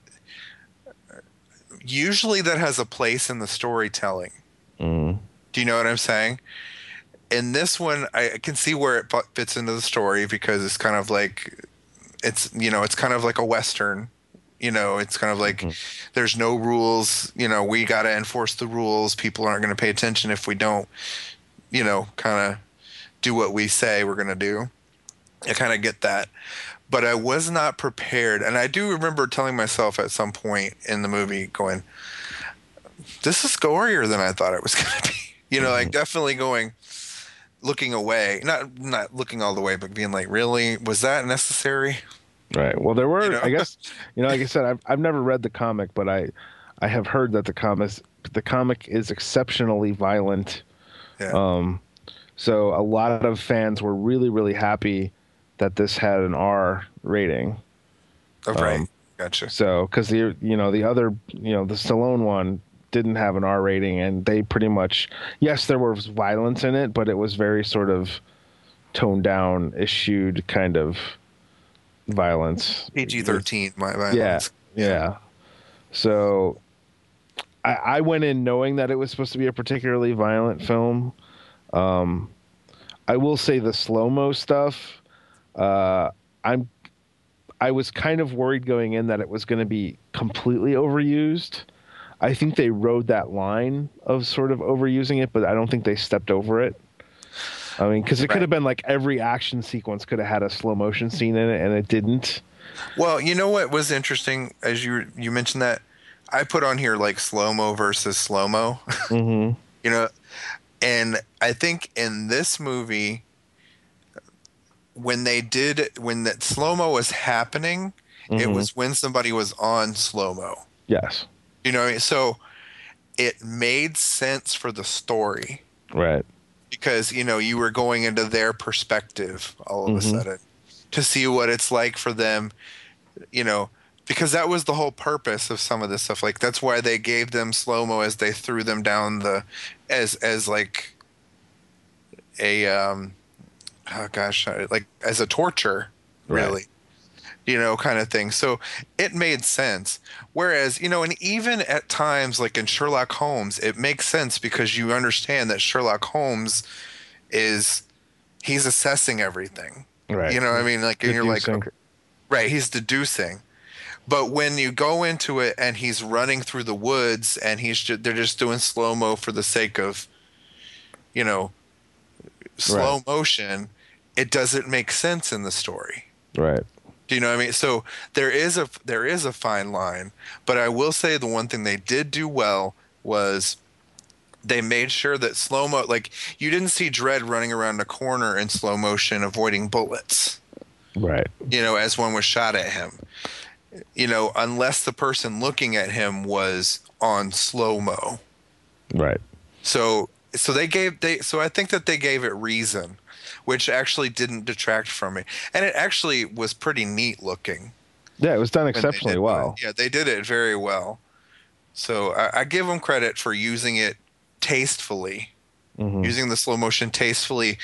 usually that has a place in the storytelling. Mhm. Do you know what I'm saying? In this one, I can see where it fu- fits into the story because it's kind of like, it's, you know, it's kind of like a Western, you know, it's kind of like there's no rules, you know, we got to enforce the rules. People aren't going to pay attention if we don't, you know, kind of do what we say we're going to do. I kind of get that. But I was not prepared. And I do remember telling myself at some point in the movie going, this is gorier than I thought it was going to be. You know, like definitely going, looking away, not not looking all the way, but being like, really, was that necessary? Right. Well, there were. You know? I guess. You know, like I said, I've I've never read the comic, but I I have heard that the comic the comic is exceptionally violent. Yeah. Um, so a lot of fans were really really happy that this had an R rating. Oh, right. Um, Gotcha. So, because the you know the other you know the Stallone one didn't have an R rating, and they pretty much yes there was violence in it, but it was very sort of toned down, eschewed kind of violence. P G thirteen. My Yeah, violence. yeah. So, I, I went in knowing that it was supposed to be a particularly violent film. Um, I will say the slow mo stuff. Uh, I'm I was kind of worried going in that it was going to be completely overused. I think they rode that line of sort of overusing it, but I don't think they stepped over it. I mean, because it Right. could have been like every action sequence could have had a slow motion scene in it, and it didn't. Well, you know what was interesting as you you mentioned that I put on here like slow mo versus slow mo. Mm-hmm. You know, and I think in this movie, when they did when that slow mo was happening, it Mhm. was when somebody was on slow mo. Yes. You know, what I mean? So it made sense for the story Right. because you know you were going into their perspective all of Mhm. a sudden to see what it's like for them. You know, because that was the whole purpose of some of this stuff. Like that's why they gave them slow mo as they threw them down the as as like a um oh gosh like as a torture really. Right. You know, kind of thing. So it made sense. Whereas, you know, and even at times, like in Sherlock Holmes, it makes sense because you understand that Sherlock Holmes is he's assessing everything. Right. You know what I mean? Like, and you're like, Deducing. okay, right, he's deducing. But when you go into it and he's running through the woods and he's just, they're just doing slow mo for the sake of, you know, slow Right. motion, it doesn't make sense in the story. Right. Do you know what I mean? So there is a there is a fine line, but I will say the one thing they did do well was they made sure that slow mo like you didn't see Dredd running around a corner in slow motion avoiding bullets. Right. You know, as one was shot at him. You know, unless the person looking at him was on slow mo. Right. So so they gave they so I think that they gave it reason, which actually didn't detract from it. And it actually was pretty neat looking. Yeah, it was done when they exceptionally did well. it. Yeah, they did it very well. So I, I give them credit for using it tastefully, Mhm. using the slow motion tastefully,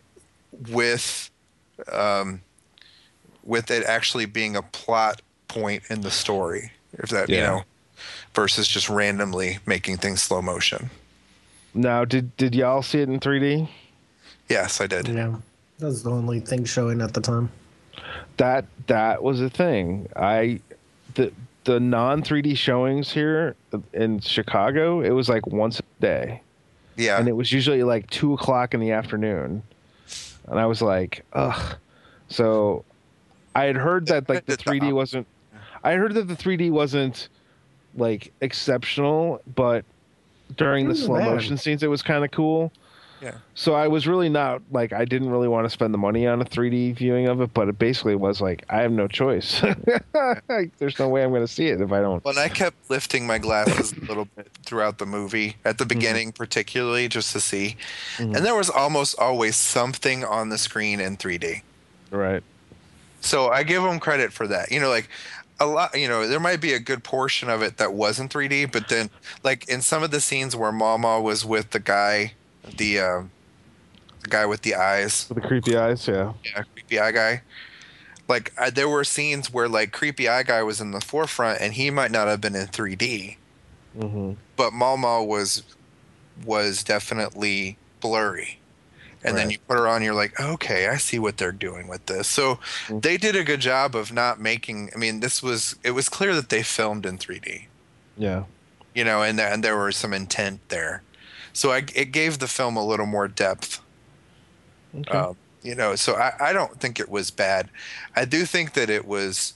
with, um, with it actually being a plot point in the story. If that you Yeah. know, versus just randomly making things slow motion. Now, did did y'all see it in three D? Yes, I did. Yeah, that was the only thing showing at the time. That that was a thing. I the the non three D showings here in Chicago, it was like once a day, Yeah, and it was usually like two o'clock in the afternoon, and I was like, ugh. So I had heard that like the three D wasn't. I heard that the three D wasn't like exceptional, but during It the wasn't slow bad. motion scenes, it was kind of cool. yeah. So I was really not like I didn't really want to spend the money on a three D viewing of it, but it basically was like I have no choice. Like, there's no way I'm going to see it if I don't. Well, and I kept lifting my glasses a little bit throughout the movie, at the beginning particularly, just to see. And there was almost always something on the screen in three D. Right. So I give them credit for that. You know, like a lot, you know, there might be a good portion of it that wasn't three D, but then like in some of the scenes where Mama was with the guy, the, um, the guy with the eyes, With the creepy eyes, yeah. yeah, creepy eye guy. Like I, there were scenes where like creepy eye guy was in the forefront and he might not have been in three D, Mm-hmm. but Mama was was definitely blurry. And then Right. you put her on, you're like, okay, I see what they're doing with this. So they did a good job of not making. I mean, this was it was clear that they filmed in three D, Yeah. you know, and and there was some intent there. So I, it gave the film a little more depth. Okay. Um, you know, so I, I don't think it was bad. I do think that it was.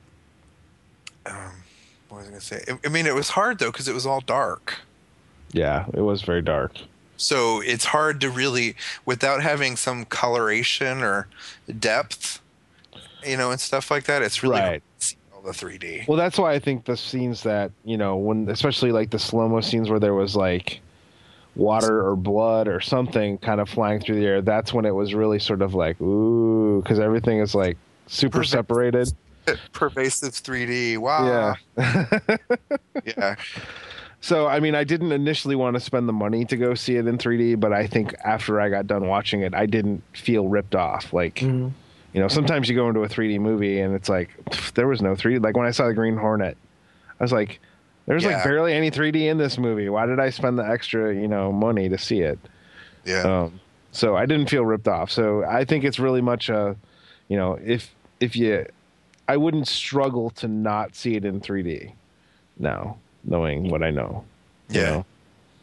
Um, what was I going to say? I, I mean, it was hard though because it was all dark. Yeah, it was very dark. So it's hard to really, without having some coloration or depth, you know, and stuff like that. It's really hard Right. to see all the three D. Well, that's why I think the scenes that, you know, when especially like the slow-mo scenes where there was like water or blood or something kind of flying through the air, that's when it was really sort of like, ooh, because everything is like super Perfect. separated. Pervasive three D. Wow. Yeah. Yeah. So, I mean, I didn't initially want to spend the money to go see it in three D, but I think after I got done watching it, I didn't feel ripped off. Like, Mhm. you know, sometimes you go into a three D movie and it's like, pff, there was no three D. Like when I saw the Green Hornet, I was like, there's Yeah. like barely any three D in this movie. Why did I spend the extra, you know, money to see it? Yeah. Um, so I didn't feel ripped off. So I think it's really much a, you know, if if you, I wouldn't struggle to not see it in three D now, knowing what I know. you Yeah. know?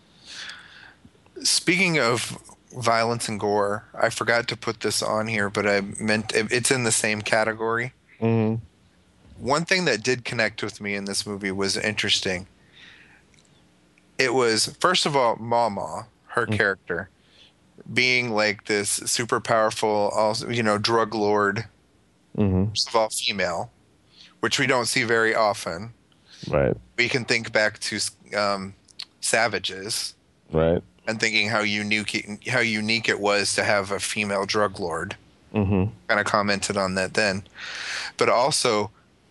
Speaking of violence and gore, I forgot to put this on here, but I meant it's in the same category. Mhm. One thing that did connect with me in this movie was interesting. It was, first of all, Mama, her character, being like this super powerful, also, you know, drug lord, Mhm. first of all, female, which we don't see very often. Right. We can think back to um, Savages Right. and thinking how unique how unique it was to have a female drug lord. Mhm. Kind of commented on that then, but also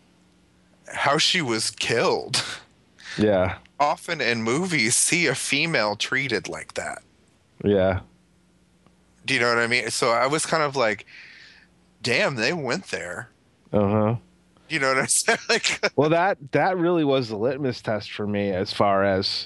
how she was killed. Yeah. Often in movies, see a female treated like that. Yeah. Do you know what I mean? So I was kind of like, damn, they went there. Uh huh. You know what I'm saying? Like, Well, that that really was the litmus test for me as far as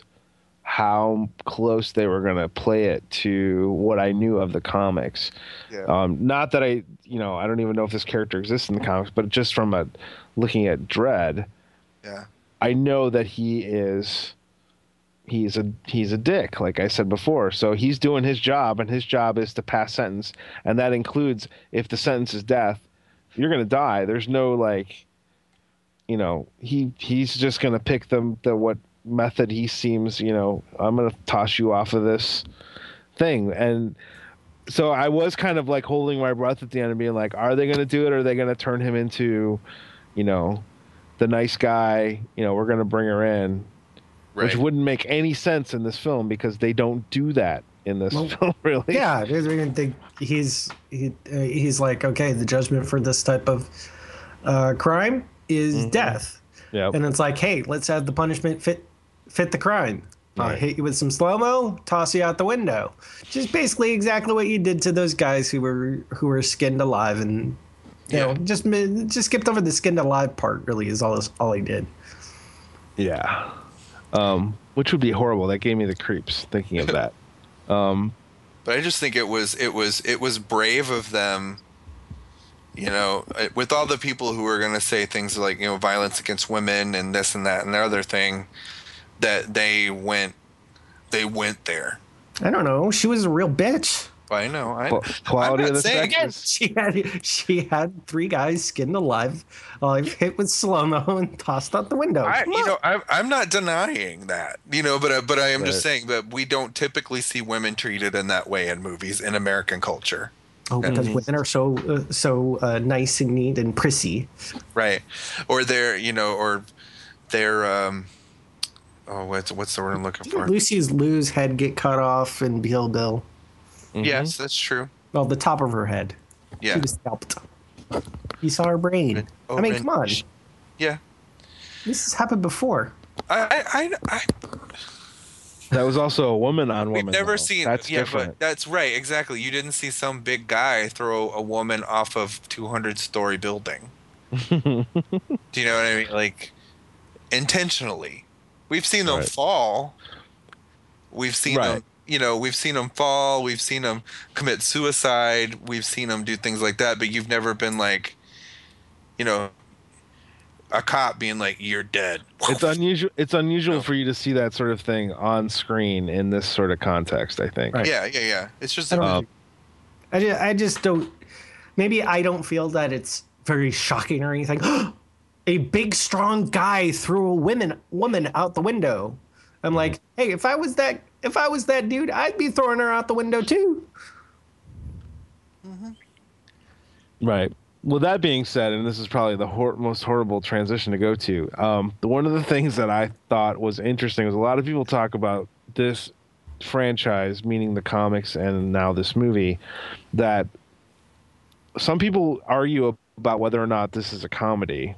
how close they were going to play it to what I knew of the comics. yeah. Um, not that I, you know, I don't even know if this character exists in the comics, but just from a looking at Dredd, yeah. I know that he is he's a he's a dick, like I said before. So he's doing his job, and his job is to pass sentence, and that includes if the sentence is death, you're going to die. There's no like, you know, he he's just going to pick the the what method he seems, you know, I'm going to toss you off of this thing. And so I was kind of like holding my breath at the end and being like, are they going to do it? Or are they going to turn him into, you know, the nice guy, you know, we're going to bring her in, Right. which wouldn't make any sense in this film because they don't do that in this Well, film, really. Yeah, they're gonna think he's he, uh, he's like, okay, the judgment for this type of uh, crime is death, Yep. and it's like, hey, let's have the punishment fit fit the crime. Uh, Right. hit you with some slow mo, toss you out the window. Just basically exactly what you did to those guys who were who were skinned alive, and you Yeah. know, just mi- just skipped over the skinned alive part. Really, is all all he did. Yeah. Um, which would be horrible. That gave me the creeps thinking of that. Um, But I just think it was it was it was brave of them, you know, uh, with all the people who are going to say things like, you know, violence against women and this and that and the other thing, that they went they went there. I don't know. She was a real bitch. I know. I, Qu- quality I'm of not the saying- sex is- She had she had three guys skinned alive, uh, hit with slow mo and tossed out the window. I, Come you on. know, I'm, I'm not denying that, you know, but uh, but I am Right. just saying that we don't typically see women treated in that way in movies in American culture, Oh, because women are so uh, so uh, nice and neat and prissy. right? Or they're, you know, or they're, um, oh, what's what's the word I'm looking for? Lucy's Lou's head get cut off in Bill Bill. Yes, that's true. Well, the top of her head. Yeah, She was scalped. You saw her brain. Oh, I mean, and- come on. yeah. This has happened before. I, I, I, that was also a woman on we've woman. never though. seen. That's yeah, different. but that's right. Exactly. You didn't see some big guy throw a woman off of two hundred story building. Do you know what I mean? Like intentionally. We've seen them Right. fall. We've seen Right. them. You know, we've seen them fall. We've seen them commit suicide. We've seen them do things like that. But you've never been like, you know, a cop being like, "You're dead." It's unusual. It's unusual for you to see that sort of thing on screen in this sort of context. I think. Right. Yeah, yeah, yeah. It's just. I don't- Um, I just, I just don't. Maybe I don't feel that it's very shocking or anything. A big, strong guy threw a woman woman out the window. I'm like, hey, if I was that, if I was that dude, I'd be throwing her out the window too. Right. Well, that being said, and this is probably the hor- most horrible transition to go to, um, the, one of the things that I thought was interesting was a lot of people talk about this franchise, meaning the comics and now this movie, that some people argue about whether or not this is a comedy,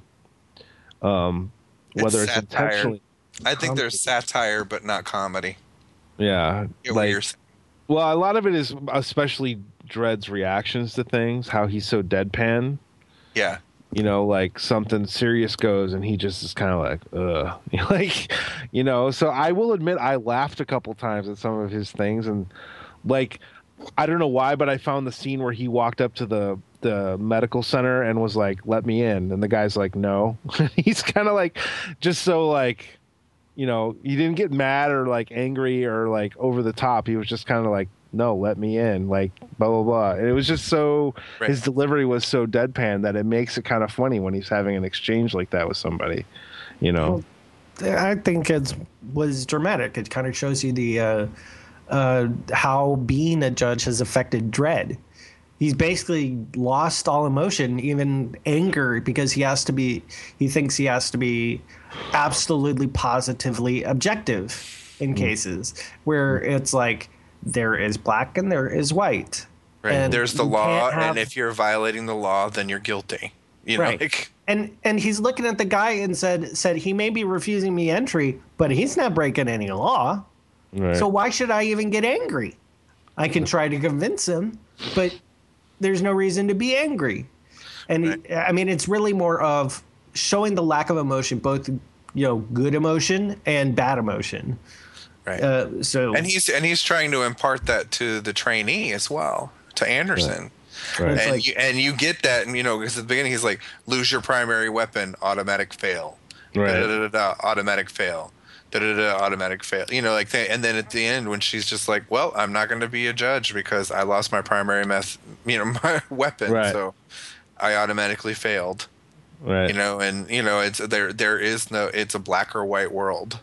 um, whether it's, it's intentionally. I think comedy. there's satire, but not comedy. Yeah, Get what like, you're saying. well, a lot of it is especially Dredd's reactions to things, how he's so deadpan. Yeah. You know, like something serious goes and he just is kind of like, ugh. Like, you know, so I will admit I laughed a couple times at some of his things. And like, I don't know why, but I found the scene where he walked up to the, the medical center and was like, let me in. And the guy's like, no. He's kind of like, just so like, you know, he didn't get mad or like angry or like over the top. He was just kind of like, no, let me in, like blah blah blah. And it was just so right. His delivery was so deadpan that it makes it kind of funny when he's having an exchange like that with somebody, you know. Well, I think it was dramatic. It kind of shows you the uh, uh, how being a judge has affected Dredd. He's basically lost all emotion, even anger, because he has to be. He thinks he has to be absolutely positively objective in mm. cases where it's like. There is black and there is white. Right. And there's the law, have... and if you're violating the law, then you're guilty. You know, right. Like... And and he's looking at the guy and said said he may be refusing me entry, but he's not breaking any law. Right. So why should I even get angry? I can try to convince him, but there's no reason to be angry. And right. he, I mean, it's really more of showing the lack of emotion, both you know, good emotion and bad emotion. Right. Uh, so and he's and he's trying to impart that to the trainee as well, to Anderson. Right. Right. And like, you and you get that, and you know, because at the beginning he's like, lose your primary weapon, automatic fail. Right. Da, da, da, da, automatic fail. Da, da, da, automatic fail. You know, like that. And then at the end, when she's just like, well, I'm not going to be a judge because I lost my primary meth, you know, my weapon, right. so I automatically failed. Right. You know, and you know, it's there. There is no. It's a black or white world.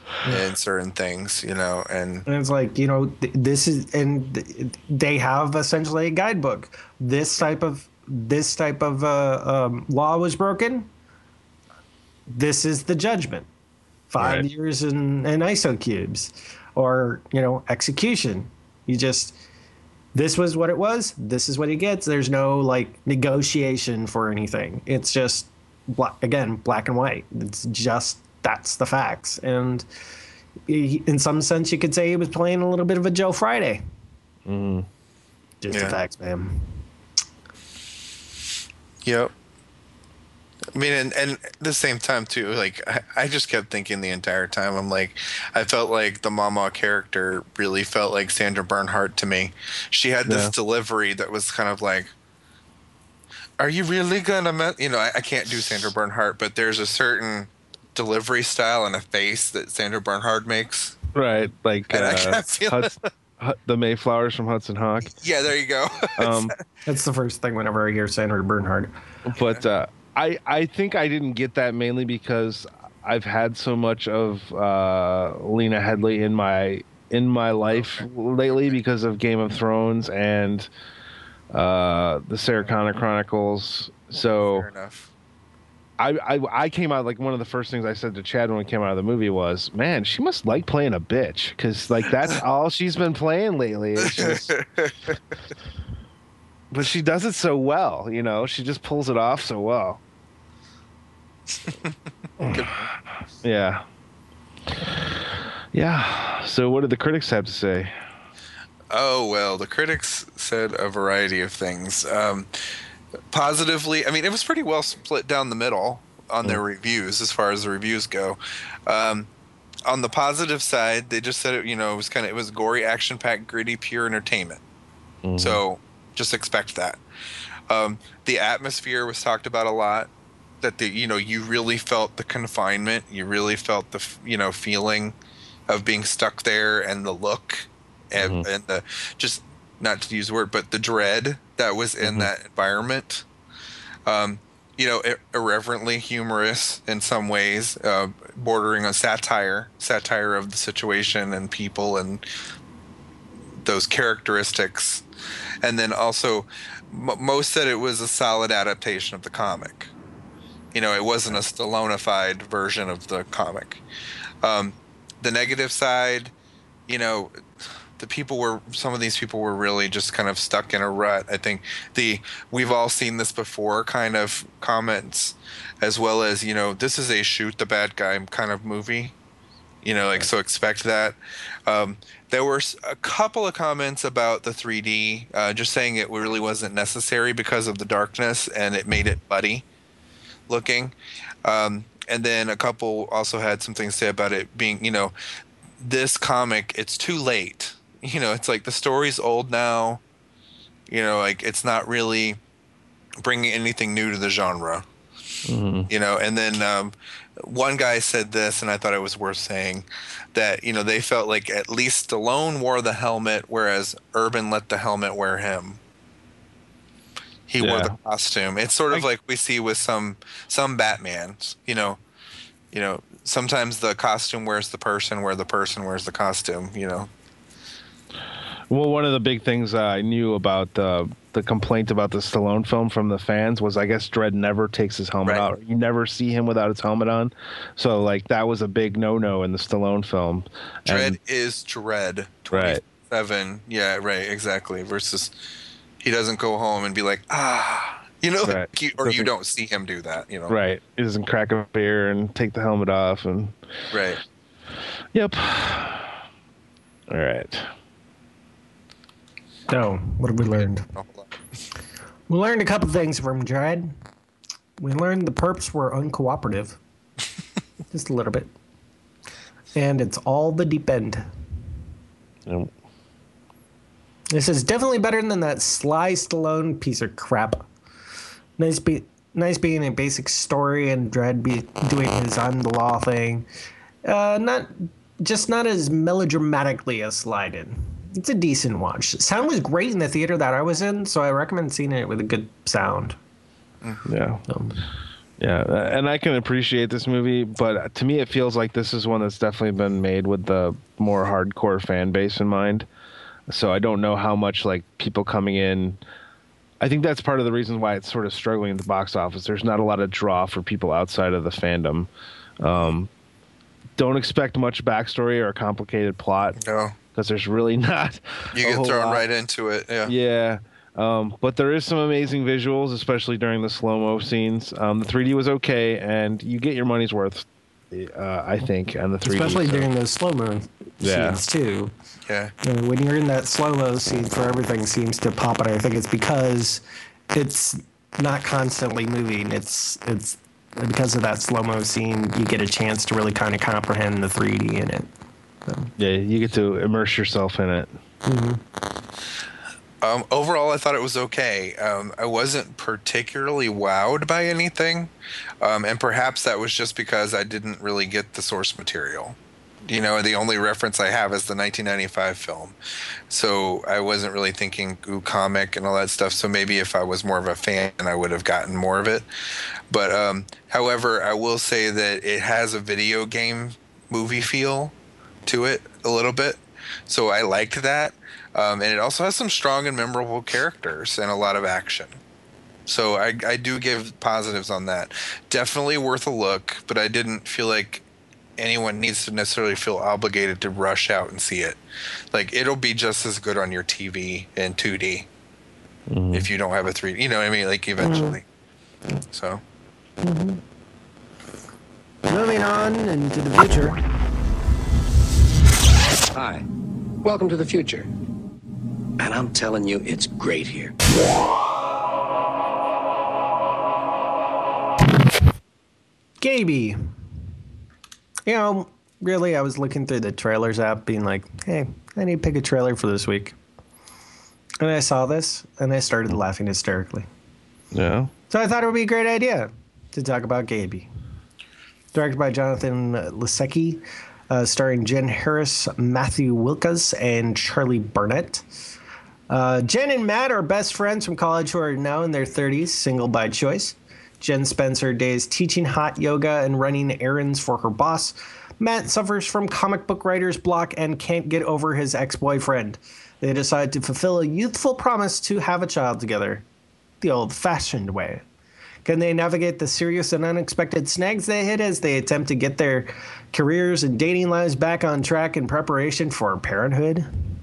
In certain things, you know, and, and it's like, you know, th- this is, and th- they have essentially a guidebook. This type of this type of uh, um, law was broken. This is the judgment. Five right. years in, in I S O cubes, or you know, execution. You just this was what it was. This is what he gets. There's no like negotiation for anything. It's just black, again, black and white. It's just. That's the facts. And he, in some sense, you could say he was playing a little bit of a Joe Friday. Mm. Just yeah. the facts, man. Yep. I mean, and, and at the same time, too, like, I, I just kept thinking the entire time, I'm like, I felt like the Mama character really felt like Sandra Bernhard to me. She had this yeah. delivery that was kind of like, are you really gonna, me-? you know, I, I can't do Sandra Bernhard, but there's a certain delivery style and a face that Sandra Bernhard makes. Right, like and uh, I kept feeling Huds- the Mayflowers from Hudson Hawk. Yeah, there you go. um, That's the first thing whenever I hear Sandra Bernhard. But uh, I, I think I didn't get that mainly because I've had so much of uh, Lena Headey in my in my life lately because of Game of Thrones and uh, the Sarah Connor Chronicles. So. Fair enough. I, I I came out, like, one of the first things I said to Chad when we came out of the movie was, man, she must like playing a bitch, because like that's all she's been playing lately. It's just, but she does it so well, you know. She just pulls it off so well. yeah, yeah. So what did the critics have to say? Oh well, the critics said a variety of things. Um, Positively, I mean, it was pretty well split down the middle on their reviews as far as the reviews go. Um, on the positive side, they just said it, you know, it was kind of, it was gory, action-packed, gritty, pure entertainment. Mm-hmm. So just expect that. Um, the atmosphere was talked about a lot. That the, you know, you really felt the confinement. You really felt the, you know, feeling of being stuck there, and the look, and, mm-hmm. and the just. Not to use the word, but the dread that was in mm-hmm. that environment. Um, you know, ir- irreverently humorous in some ways, uh, bordering on satire, satire of the situation and people and those characteristics, and then also m- most said it was a solid adaptation of the comic. You know, it wasn't a Stallone-ified version of the comic. Um, the negative side, you know, the people were, some of these people were really just kind of stuck in a rut. I think the, we've all seen this before kind of comments, as well as, you know, this is a shoot the bad guy kind of movie, you know, like, so expect that. Um, there were a couple of comments about the three D, uh, just saying it really wasn't necessary because of the darkness and it made it muddy looking. Um, and then a couple also had some things to say about it being, you know, this comic, it's too late. You know, it's like the story's old now. You know, like it's not really bringing anything new to the genre. Mm-hmm. You know, and then um, one guy said this, and I thought it was worth saying, that, you know, they felt like at least Stallone wore the helmet, whereas Urban let the helmet wear him. He yeah. wore the costume. It's sort of I, like we see with some some Batmans, you know. You know, sometimes the costume wears the person, where the person wears the costume, you know. Well, one of the big things I knew about the the complaint about the Stallone film from the fans was, I guess, Dredd never takes his helmet right. out. You never see him without his helmet on. So, like, that was a big no-no in the Stallone film. Dredd and, is Dredd. twenty-seven. Right. Yeah, right, exactly. Versus he doesn't go home and be like, ah, you know, right. he, or you don't see him do that, you know. Right. He doesn't crack a beer and take the helmet off. and Right. Yep. All right. So, what have we learned? We learned a couple things from Dredd. We learned the perps were uncooperative. Just a little bit. And it's all the deep end. Yep. This is definitely better than that Sly Stallone piece of crap. Nice, be- nice being a basic story and Dredd be doing his on the law thing. Uh, not just not as melodramatically as Sly did. It's a decent watch. Sound was great in the theater that I was in, so I recommend seeing it with a good sound. Yeah. Um, yeah, and I can appreciate this movie, but to me it feels like this is one that's definitely been made with the more hardcore fan base in mind. So I don't know how much, like, people coming in... I think that's part of the reason why it's sort of struggling at the box office. There's not a lot of draw for people outside of the fandom. Um, don't expect much backstory or a complicated plot. No. Because there's really not. You get thrown lot. right into it. Yeah. Yeah. Um, but there is some amazing visuals, especially during the slow-mo scenes. Um, the three D was okay, and you get your money's worth, uh, I think, on the three D. Especially so. during those slow-mo yeah. scenes, too. Yeah. You know, when you're in that slow-mo scene where everything seems to pop, and I think it's because it's not constantly moving. It's it's because of that slow-mo scene, you get a chance to really kind of comprehend the three D in it. So. Yeah, you get to immerse yourself in it. Mm-hmm. Um, overall, I thought it was okay. Um, I wasn't particularly wowed by anything, um, and perhaps that was just because I didn't really get the source material. You know, the only reference I have is the nineteen ninety-five film, so I wasn't really thinking ooh, comic and all that stuff. So maybe if I was more of a fan, I would have gotten more of it. But um, however, I will say that it has a video game movie feel to it a little bit, so I liked that. Um, and it also has some strong and memorable characters and a lot of action. So I, I do give positives on that. Definitely worth a look, but I didn't feel like anyone needs to necessarily feel obligated to rush out and see it. Like, it'll be just as good on your T V in two D mm-hmm. if you don't have a three D. You know what I mean? Like, eventually. Mm-hmm. So. Mm-hmm. Moving on into the future. Hi. Welcome to the future. And I'm telling you, it's great here. Gaby. You know, really, I was looking through the trailers app being like, hey, I need to pick a trailer for this week. And I saw this, and I started laughing hysterically. Yeah. So I thought it would be a great idea to talk about Gaby. Directed by Jonathan Leszecki, uh, starring Jen Harris, Matthew Wilkas, and Charlie Burnett. Uh, Jen and Matt are best friends from college who are now in their thirties, single by choice. Jen spends her days teaching hot yoga and running errands for her boss. Matt suffers from comic book writer's block and can't get over his ex-boyfriend. They decide to fulfill a youthful promise to have a child together, the old-fashioned way. Can they navigate the serious and unexpected snags they hit as they attempt to get their careers and dating lives back on track in preparation for parenthood?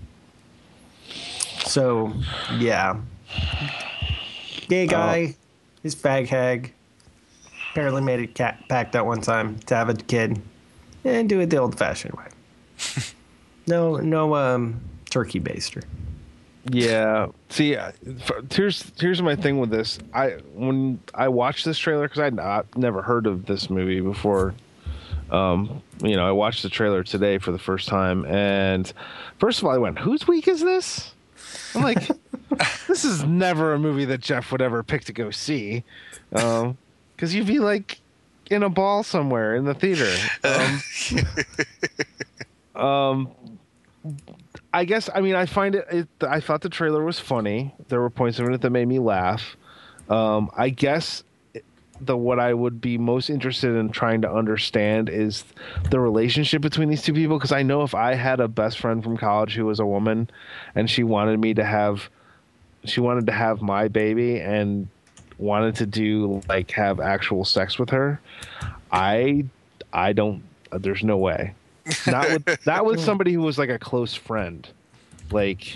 So, yeah. Gay guy, his fag hag, apparently made a cat pact at one time to have a kid and do it the old-fashioned way. No, no um, turkey baster. Yeah. See, uh, here's here's my thing with this. I when I watched this trailer, because I'd not, never heard of this movie before. Um, you know, I watched the trailer today for the first time, and first of all, I went, "Whose week is this?" I'm like, "This is never a movie that Jeff would ever pick to go see," because um, you'd be like in a ball somewhere in the theater. Um, um I guess, I mean, I find it, it, I thought the trailer was funny. There were points in it that made me laugh. Um, I guess the what I would be most interested in trying to understand is the relationship between these two people. Because I know if I had a best friend from college who was a woman and she wanted me to have, she wanted to have my baby and wanted to do, like, have actual sex with her, I, I don't, there's no way. Not with not with somebody who was like a close friend. Like,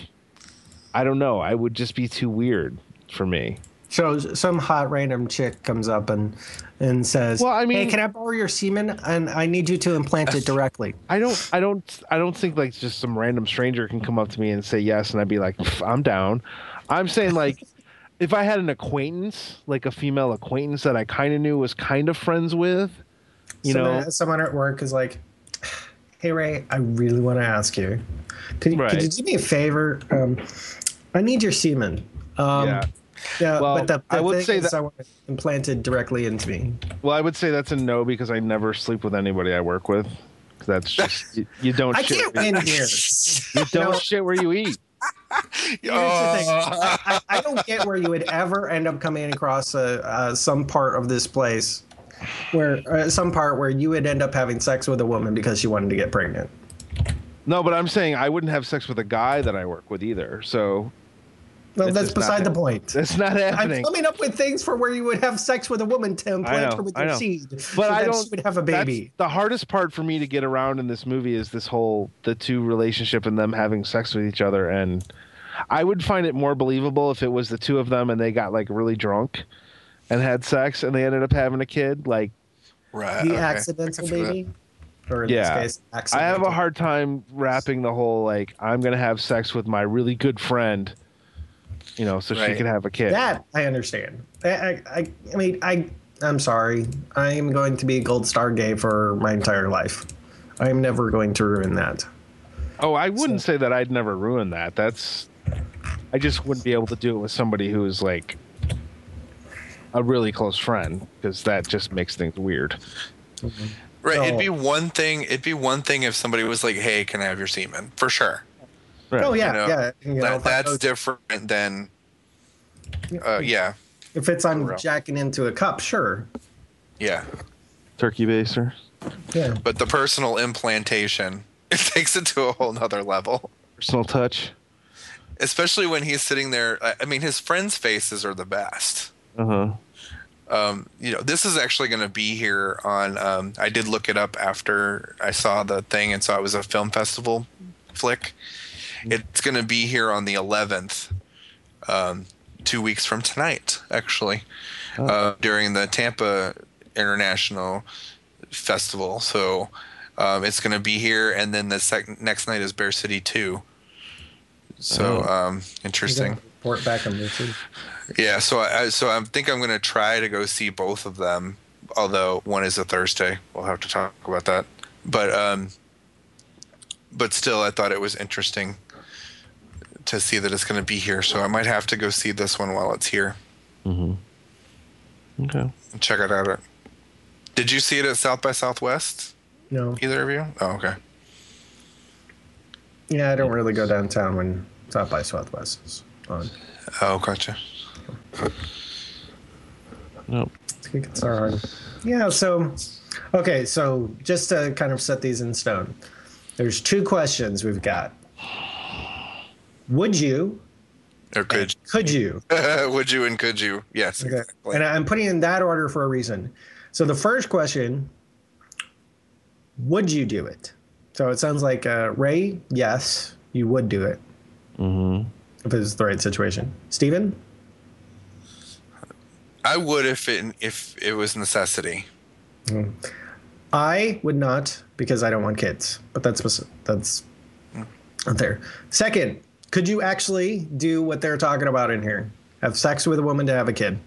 I don't know. I would just be too weird for me. So some hot random chick comes up and and says, Well, I mean- "Hey, can I borrow your semen? And I need you to implant it directly." I don't I don't I don't think like just some random stranger can come up to me and say yes and I'd be like, "Pff, I'm down." I'm saying like if I had an acquaintance, like a female acquaintance that I kind of knew was kind of friends with, you someone, know, someone at work is like, "Hey Ray, I really want to ask you. Could you, Right. could you do me a favor? Um, I need your semen." Um, yeah. Yeah, Well, but the, the I would thing say is that- I want it implanted directly into me. Well, I would say that's a no because I never sleep with anybody I work with. That's just you, you don't. I shit can't where you- win here. You don't No. shit where you eat. Here's the thing. I, I, I don't get where you would ever end up coming across a, uh, some part of this place where uh, some part where you would end up having sex with a woman because she wanted to get pregnant. No, but I'm saying I wouldn't have sex with a guy that I work with either. So Well, It's that's just not beside the hap- point. that's not I'm happening. coming up with things for where you would have sex with a woman to implant know, her with I your know. seed, But so I that don't. she would have a baby. That's the hardest part for me to get around in this movie is this whole the two relationship and them having sex with each other. And I would find it more believable if it was the two of them and they got like really drunk and had sex and they ended up having a kid. Like, Right. The okay. accidental I can see that. baby, or in yeah, this case, I accidental. have a hard time wrapping the whole like I'm gonna have sex with my really good friend, you know, so she Right. can have a kid. That I understand. I, I, I, I mean, I, I'm sorry. I am going to be gold star gay for my entire life. I am never going to ruin that. Oh, I wouldn't say that I'd never ruin that. That's, I just wouldn't be able to do it with somebody who is like a really close friend because that just makes things weird. Right. So- It'd be one thing. It'd be one thing if somebody was like, "Hey, can I have your semen?" For sure. Right. Oh yeah, You know, yeah. You know, that, if I that's go- different than. Uh, yeah. if it's I'm real. jacking into a cup, sure. Yeah. Turkey baster. Yeah. But the personal implantation, it takes it to a whole nother level. Personal touch. Especially when he's sitting there. I I mean, his friends' faces are the best. Uh huh. Um, you know, this is actually going to be here on. Um, I did look it up after I saw the thing and saw it was a film festival flick. It's going to be here on the eleventh, um, two weeks from tonight, actually, uh, during the Tampa International Festival. So um, it's going to be here, and then the sec- next night is Bear City two. So um, interesting. Report back on this. Yeah, so I so I think I'm going to try to go see both of them. Although one is a Thursday, we'll have to talk about that. But um, but still, I thought it was interesting to see that it's going to be here. So I might have to go see this one while it's here Mm-hmm. Okay. and check it out. Did you see it at South by Southwest? No. Either of you? Oh, okay. Yeah, I don't really go downtown when South by Southwest is on. Oh, gotcha. Nope. It's good concern. Yeah, so Okay, so just to kind of set these in stone, there's two questions we've got. Would you? Or could Could you? would you and could you? Yes. Okay. Exactly. And I'm putting in that order for a reason. So the first question, would you do it? So it sounds like uh, Ray, yes, you would do it. Mm-hmm. If it was the right situation. Steven? I would if it if it was necessity. Mm. I would not because I don't want kids. But that's that's not there. Second, could you actually do what they're talking about in here? Have sex with a woman to have a kid?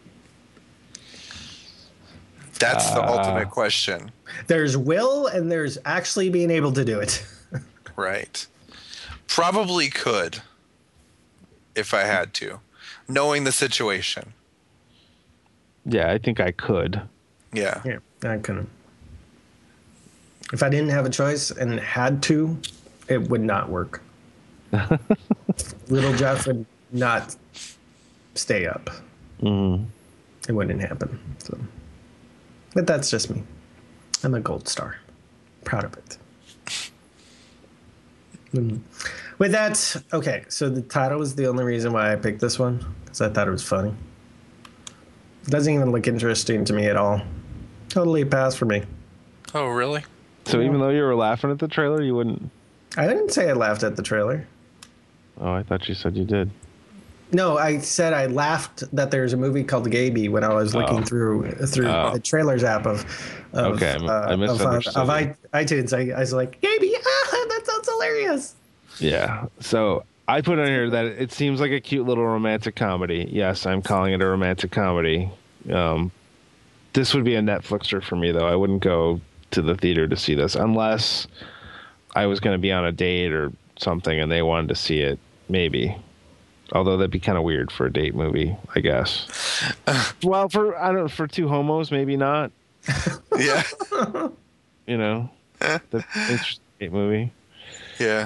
That's the Uh. ultimate question. There's will and there's actually being able to do it. Right. Probably could if I had to, knowing the situation. Yeah, I think I could. Yeah. Yeah, I couldn't. If I didn't have a choice and had to, it would not work. Little Jeff would not stay up. Mm-hmm. It wouldn't happen. So, but that's just me. I'm a gold star. Proud of it. Mm. With that, okay, so the title was the only reason why I picked this one, because I thought it was funny. It doesn't even look interesting to me at all. Totally a pass for me. Oh, really? So even though you were laughing at the trailer, you wouldn't... I didn't say I laughed at the trailer. Oh, I thought you said you did. No, I said I laughed that there's a movie called Gaby when I was looking Oh. through through Oh. the trailers app of, of Okay, I uh, of, misunderstood of, you. I, iTunes. I, I was like, Gaby, ah, that sounds hilarious. Yeah. So I put on here that it seems like a cute little romantic comedy. Yes, I'm calling it a romantic comedy. Um, this would be a Netflixer for me, though. I wouldn't go to the theater to see this unless I was going to be on a date or something and they wanted to see it. Maybe. Although that'd be kind of weird for a date movie, I guess. Well, for I don't for two homos, maybe not. Yeah. You know, the interesting date movie. Yeah.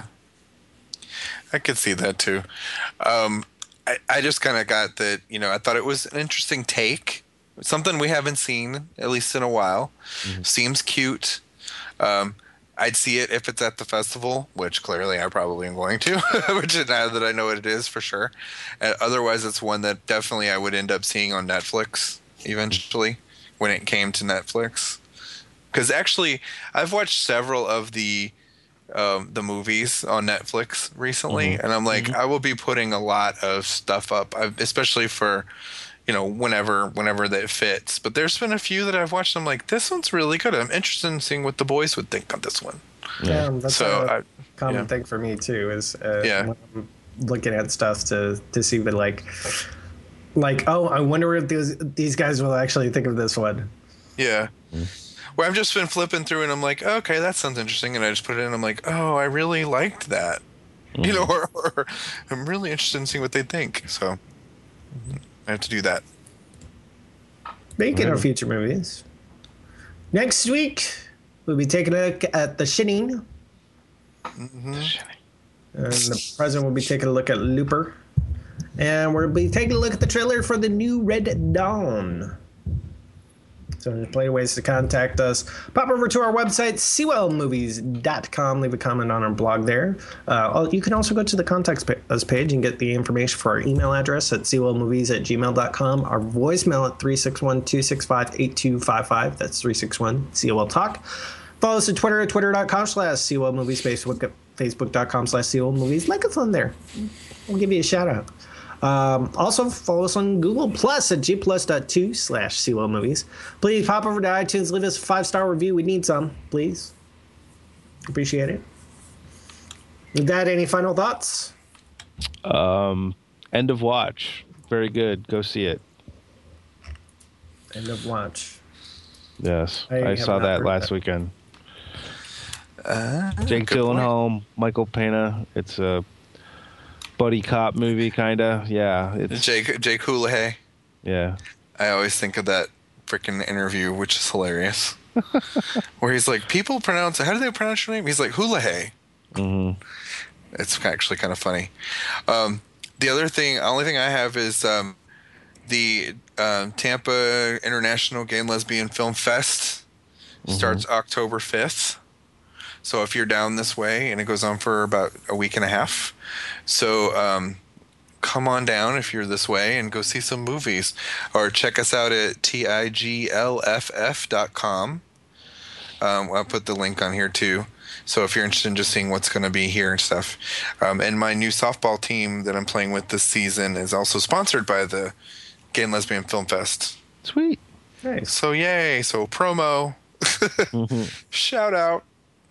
I could see that too. Um, I, I just kind of got that, you know, I thought it was an interesting take. Something we haven't seen, at least in a while. Mm-hmm. Seems cute. Um, I'd see it if it's at the festival, which clearly I probably am going to, which now that I know what it is for sure. Uh, otherwise, it's one that definitely I would end up seeing on Netflix eventually when it came to Netflix. Because actually, I've watched several of the um, the movies on Netflix recently, mm-hmm. and I'm like, mm-hmm. I will be putting a lot of stuff up, I've, especially for, you know, whenever whenever that fits. But there's been a few that I've watched. I'm like, this one's really good. I'm interested in seeing what the boys would think on this one. Yeah, that's so a I, common yeah. thing for me too. Is uh, yeah. when I'm looking at stuff to to see, but like, like, oh, I wonder if these these guys will actually think of this one. Yeah. Mm-hmm. Where I've just been flipping through and I'm like, okay, that sounds interesting, and I just put it in. I'm like, oh, I really liked that. Mm-hmm. You know, or, or I'm really interested in seeing what they think. So mm-hmm. I have to do that. Speaking of future movies, next week we'll be taking a look at The Shining. Mm-hmm. And the president will be taking a look at Looper. And we'll be taking a look at the trailer for the new Red Dawn. So there's plenty of ways to contact us. Pop over to our website, sewell movies dot com. Leave a comment on our blog there. Uh, you can also go to the Contact Us page and get the information for our email address at sewell movies at gmail dot com. Our voicemail at three six one, two six five, eight two five five. That's three six one, C O L Talk. Follow us on Twitter at twitter dot com slash sewell movies, Facebook, facebook dot com slash sewell movies. Like us on there. We'll give you a shout out. Um, also, follow us on Google Plus at g plus dot two slash sewell movies. Please pop over to iTunes, leave us a five-star review. We need some, please. Appreciate it. With that, any final thoughts? Um, End of Watch. Very good. Go see it. End of Watch. Yes. I I, have saw not that heard last that. weekend. Uh, Jake good point. Gyllenhaal, Michael Pena. It's a buddy cop movie, kind of. Yeah. It's, Jake Jake Houlihan. yeah. I always think of that freaking interview, which is hilarious. Where he's like, people pronounce how do they pronounce your name? He's like Houlihan. Mm-hmm. It's actually kind of funny. Um, the other thing, only thing I have is um, the um, Tampa International Gay and Lesbian Film Fest starts October fifth. So if you're down this way, and it goes on for about a week and a half. So um, come on down if you're this way and go see some movies. Or check us out at tiglff dot com. Um, I'll put the link on here too. So if you're interested in just seeing what's going to be here and stuff. Um, and my new softball team that I'm playing with this season is also sponsored by the Gay and Lesbian Film Fest. Sweet. Nice. So yay. So promo. Mm-hmm. Shout out.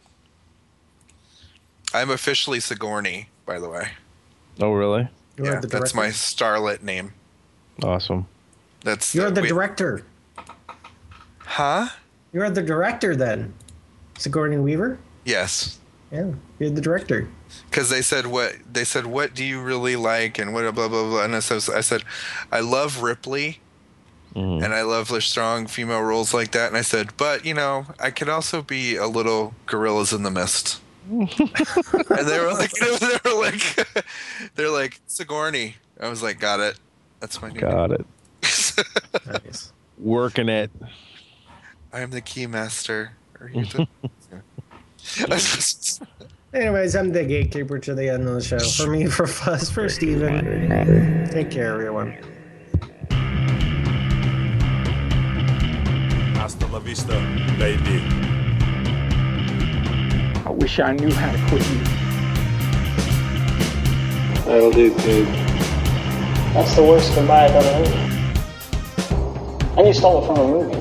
I'm officially Sigourney, by the way. Oh, really? You're yeah, the that's director. my starlet name. Awesome. That's You're the we- director. Huh? You're the director then. Sigourney Weaver? Yes. Yeah, you're the director. Because they said what they said. What do you really like? And what blah blah blah. And I said, I said, I love Ripley, Mm-hmm. and I love the strong female roles like that. And I said, but you know, I could also be a little Gorillas in the Mist. And they were like, they were like, they're like Sigourney. I was like, got it. That's my new Got it. name. Nice. Working it. I am the keymaster. Are you the? Anyways, I'm the gatekeeper to the end of the show. For me, for Fuzz, for Steven. Take care, everyone. Hasta la vista, baby. I wish I knew how to quit you. That'll do, kid. That's the worst goodbye I've ever heard. And you stole it from a movie.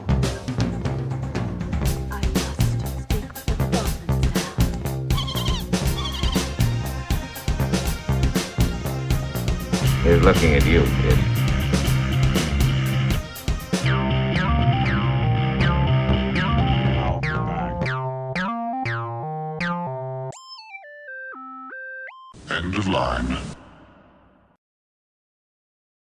He's looking at you, kid. End of line.